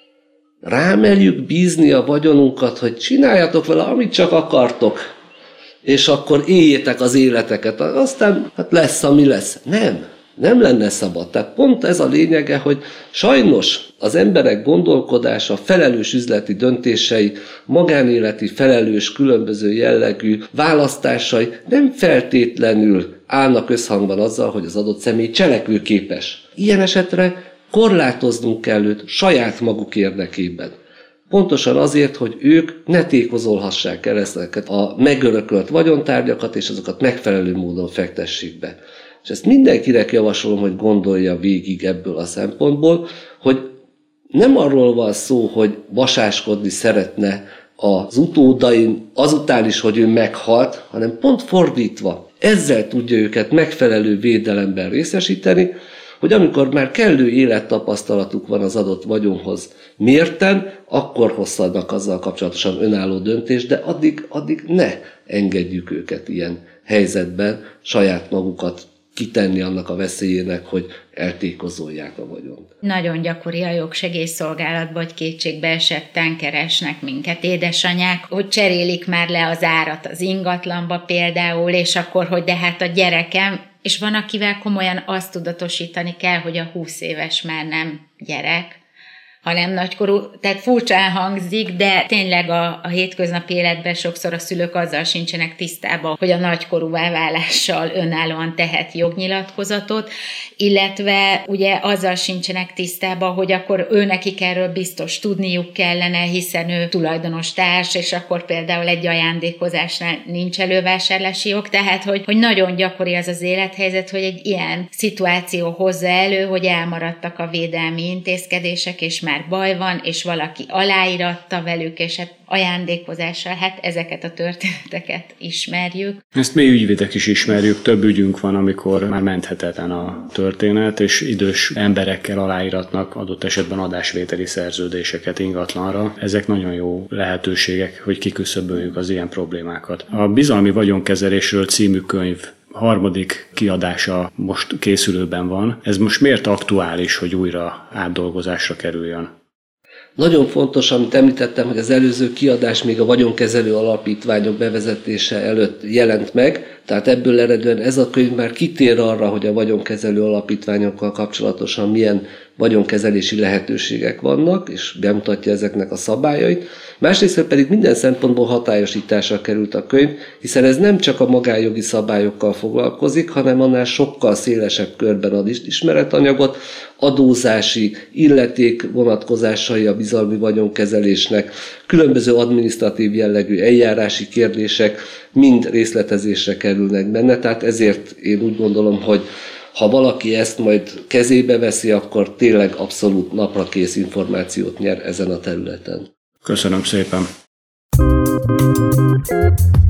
Rámerjük bízni a vagyonunkat, hogy csináljatok vele, amit csak akartok, és akkor éljétek az életeket, aztán hát lesz, ami lesz. Nem lenne szabad. Tehát pont ez a lényege, hogy sajnos az emberek gondolkodása, felelős üzleti döntései, magánéleti felelős, különböző jellegű választásai nem feltétlenül állnak összhangban azzal, hogy az adott személy cselekvőképes. Ilyen esetre korlátoznunk kell őt saját maguk érdekében. Pontosan azért, hogy ők ne tékozolhassák el ezeket a megörökölt vagyontárgyakat, és azokat megfelelő módon fektessék be. És ezt mindenkinek javasolom, hogy gondolja végig ebből a szempontból, hogy nem arról van szó, hogy vasáskodni szeretne az utódain azután is, hogy ő meghalt, hanem pont fordítva. Ezzel tudja őket megfelelő védelemben részesíteni, hogy amikor már kellő élettapasztalatuk van az adott vagyonhoz mérten, akkor hozzanak azzal kapcsolatosan önálló döntést, de addig ne engedjük őket ilyen helyzetben saját magukat kitenni annak a veszélyének, hogy eltékozolják a vagyont. Nagyon gyakori a jogsegélyszolgálatban, hogy kétségbe esetten keresnek minket édesanyák, hogy cserélik már le az árat az ingatlanba például, és akkor, hogy de hát a gyerekem, és van, akivel komolyan azt tudatosítani kell, hogy a 20 éves már nem gyerek, hanem nagykorú, tehát furcsán hangzik, de tényleg a hétköznapi életben sokszor a szülők azzal sincsenek tisztában, hogy a nagykorúvá válással önállóan tehet jognyilatkozatot, illetve ugye azzal sincsenek tisztában, hogy akkor nekik erről biztos tudniuk kellene, hiszen ő tulajdonos társ, és akkor például egy ajándékozásnál nincs elővásárlási jog, tehát hogy nagyon gyakori az az élethelyzet, hogy egy ilyen szituáció hozza elő, hogy elmaradtak a védelmi intézkedések, és már baj van, és valaki aláíratta velük, és hát ajándékozással, hát ezeket a történeteket ismerjük. Ezt mi ügyvédek is ismerjük, több ügyünk van, amikor már menthetetlen a történet, és idős emberekkel aláíratnak adott esetben adásvételi szerződéseket ingatlanra. Ezek nagyon jó lehetőségek, hogy kiküszöböljük az ilyen problémákat. A Bizalmi vagyonkezelésről című könyv 3. kiadása most készülőben van. Ez most miért aktuális, hogy újra átdolgozásra kerüljön? Nagyon fontos, amit említettem, hogy az előző kiadás még a vagyonkezelő alapítványok bevezetése előtt jelent meg, tehát ebből eredően ez a könyv már kitér arra, hogy a vagyonkezelő alapítványokkal kapcsolatosan milyen vagyonkezelési lehetőségek vannak, és bemutatja ezeknek a szabályait. Másrészt pedig minden szempontból hatályosításra került a könyv, hiszen ez nem csak a magánjogi szabályokkal foglalkozik, hanem annál sokkal szélesebb körben ad ismeretanyagot, adózási, illeték vonatkozásai a bizalmi vagyonkezelésnek, különböző adminisztratív jellegű eljárási kérdések mind részletezésre kerülnek benne, tehát ezért én úgy gondolom, hogy ha valaki ezt majd kezébe veszi, akkor tényleg abszolút naprakész információt nyer ezen a területen. Köszönöm szépen!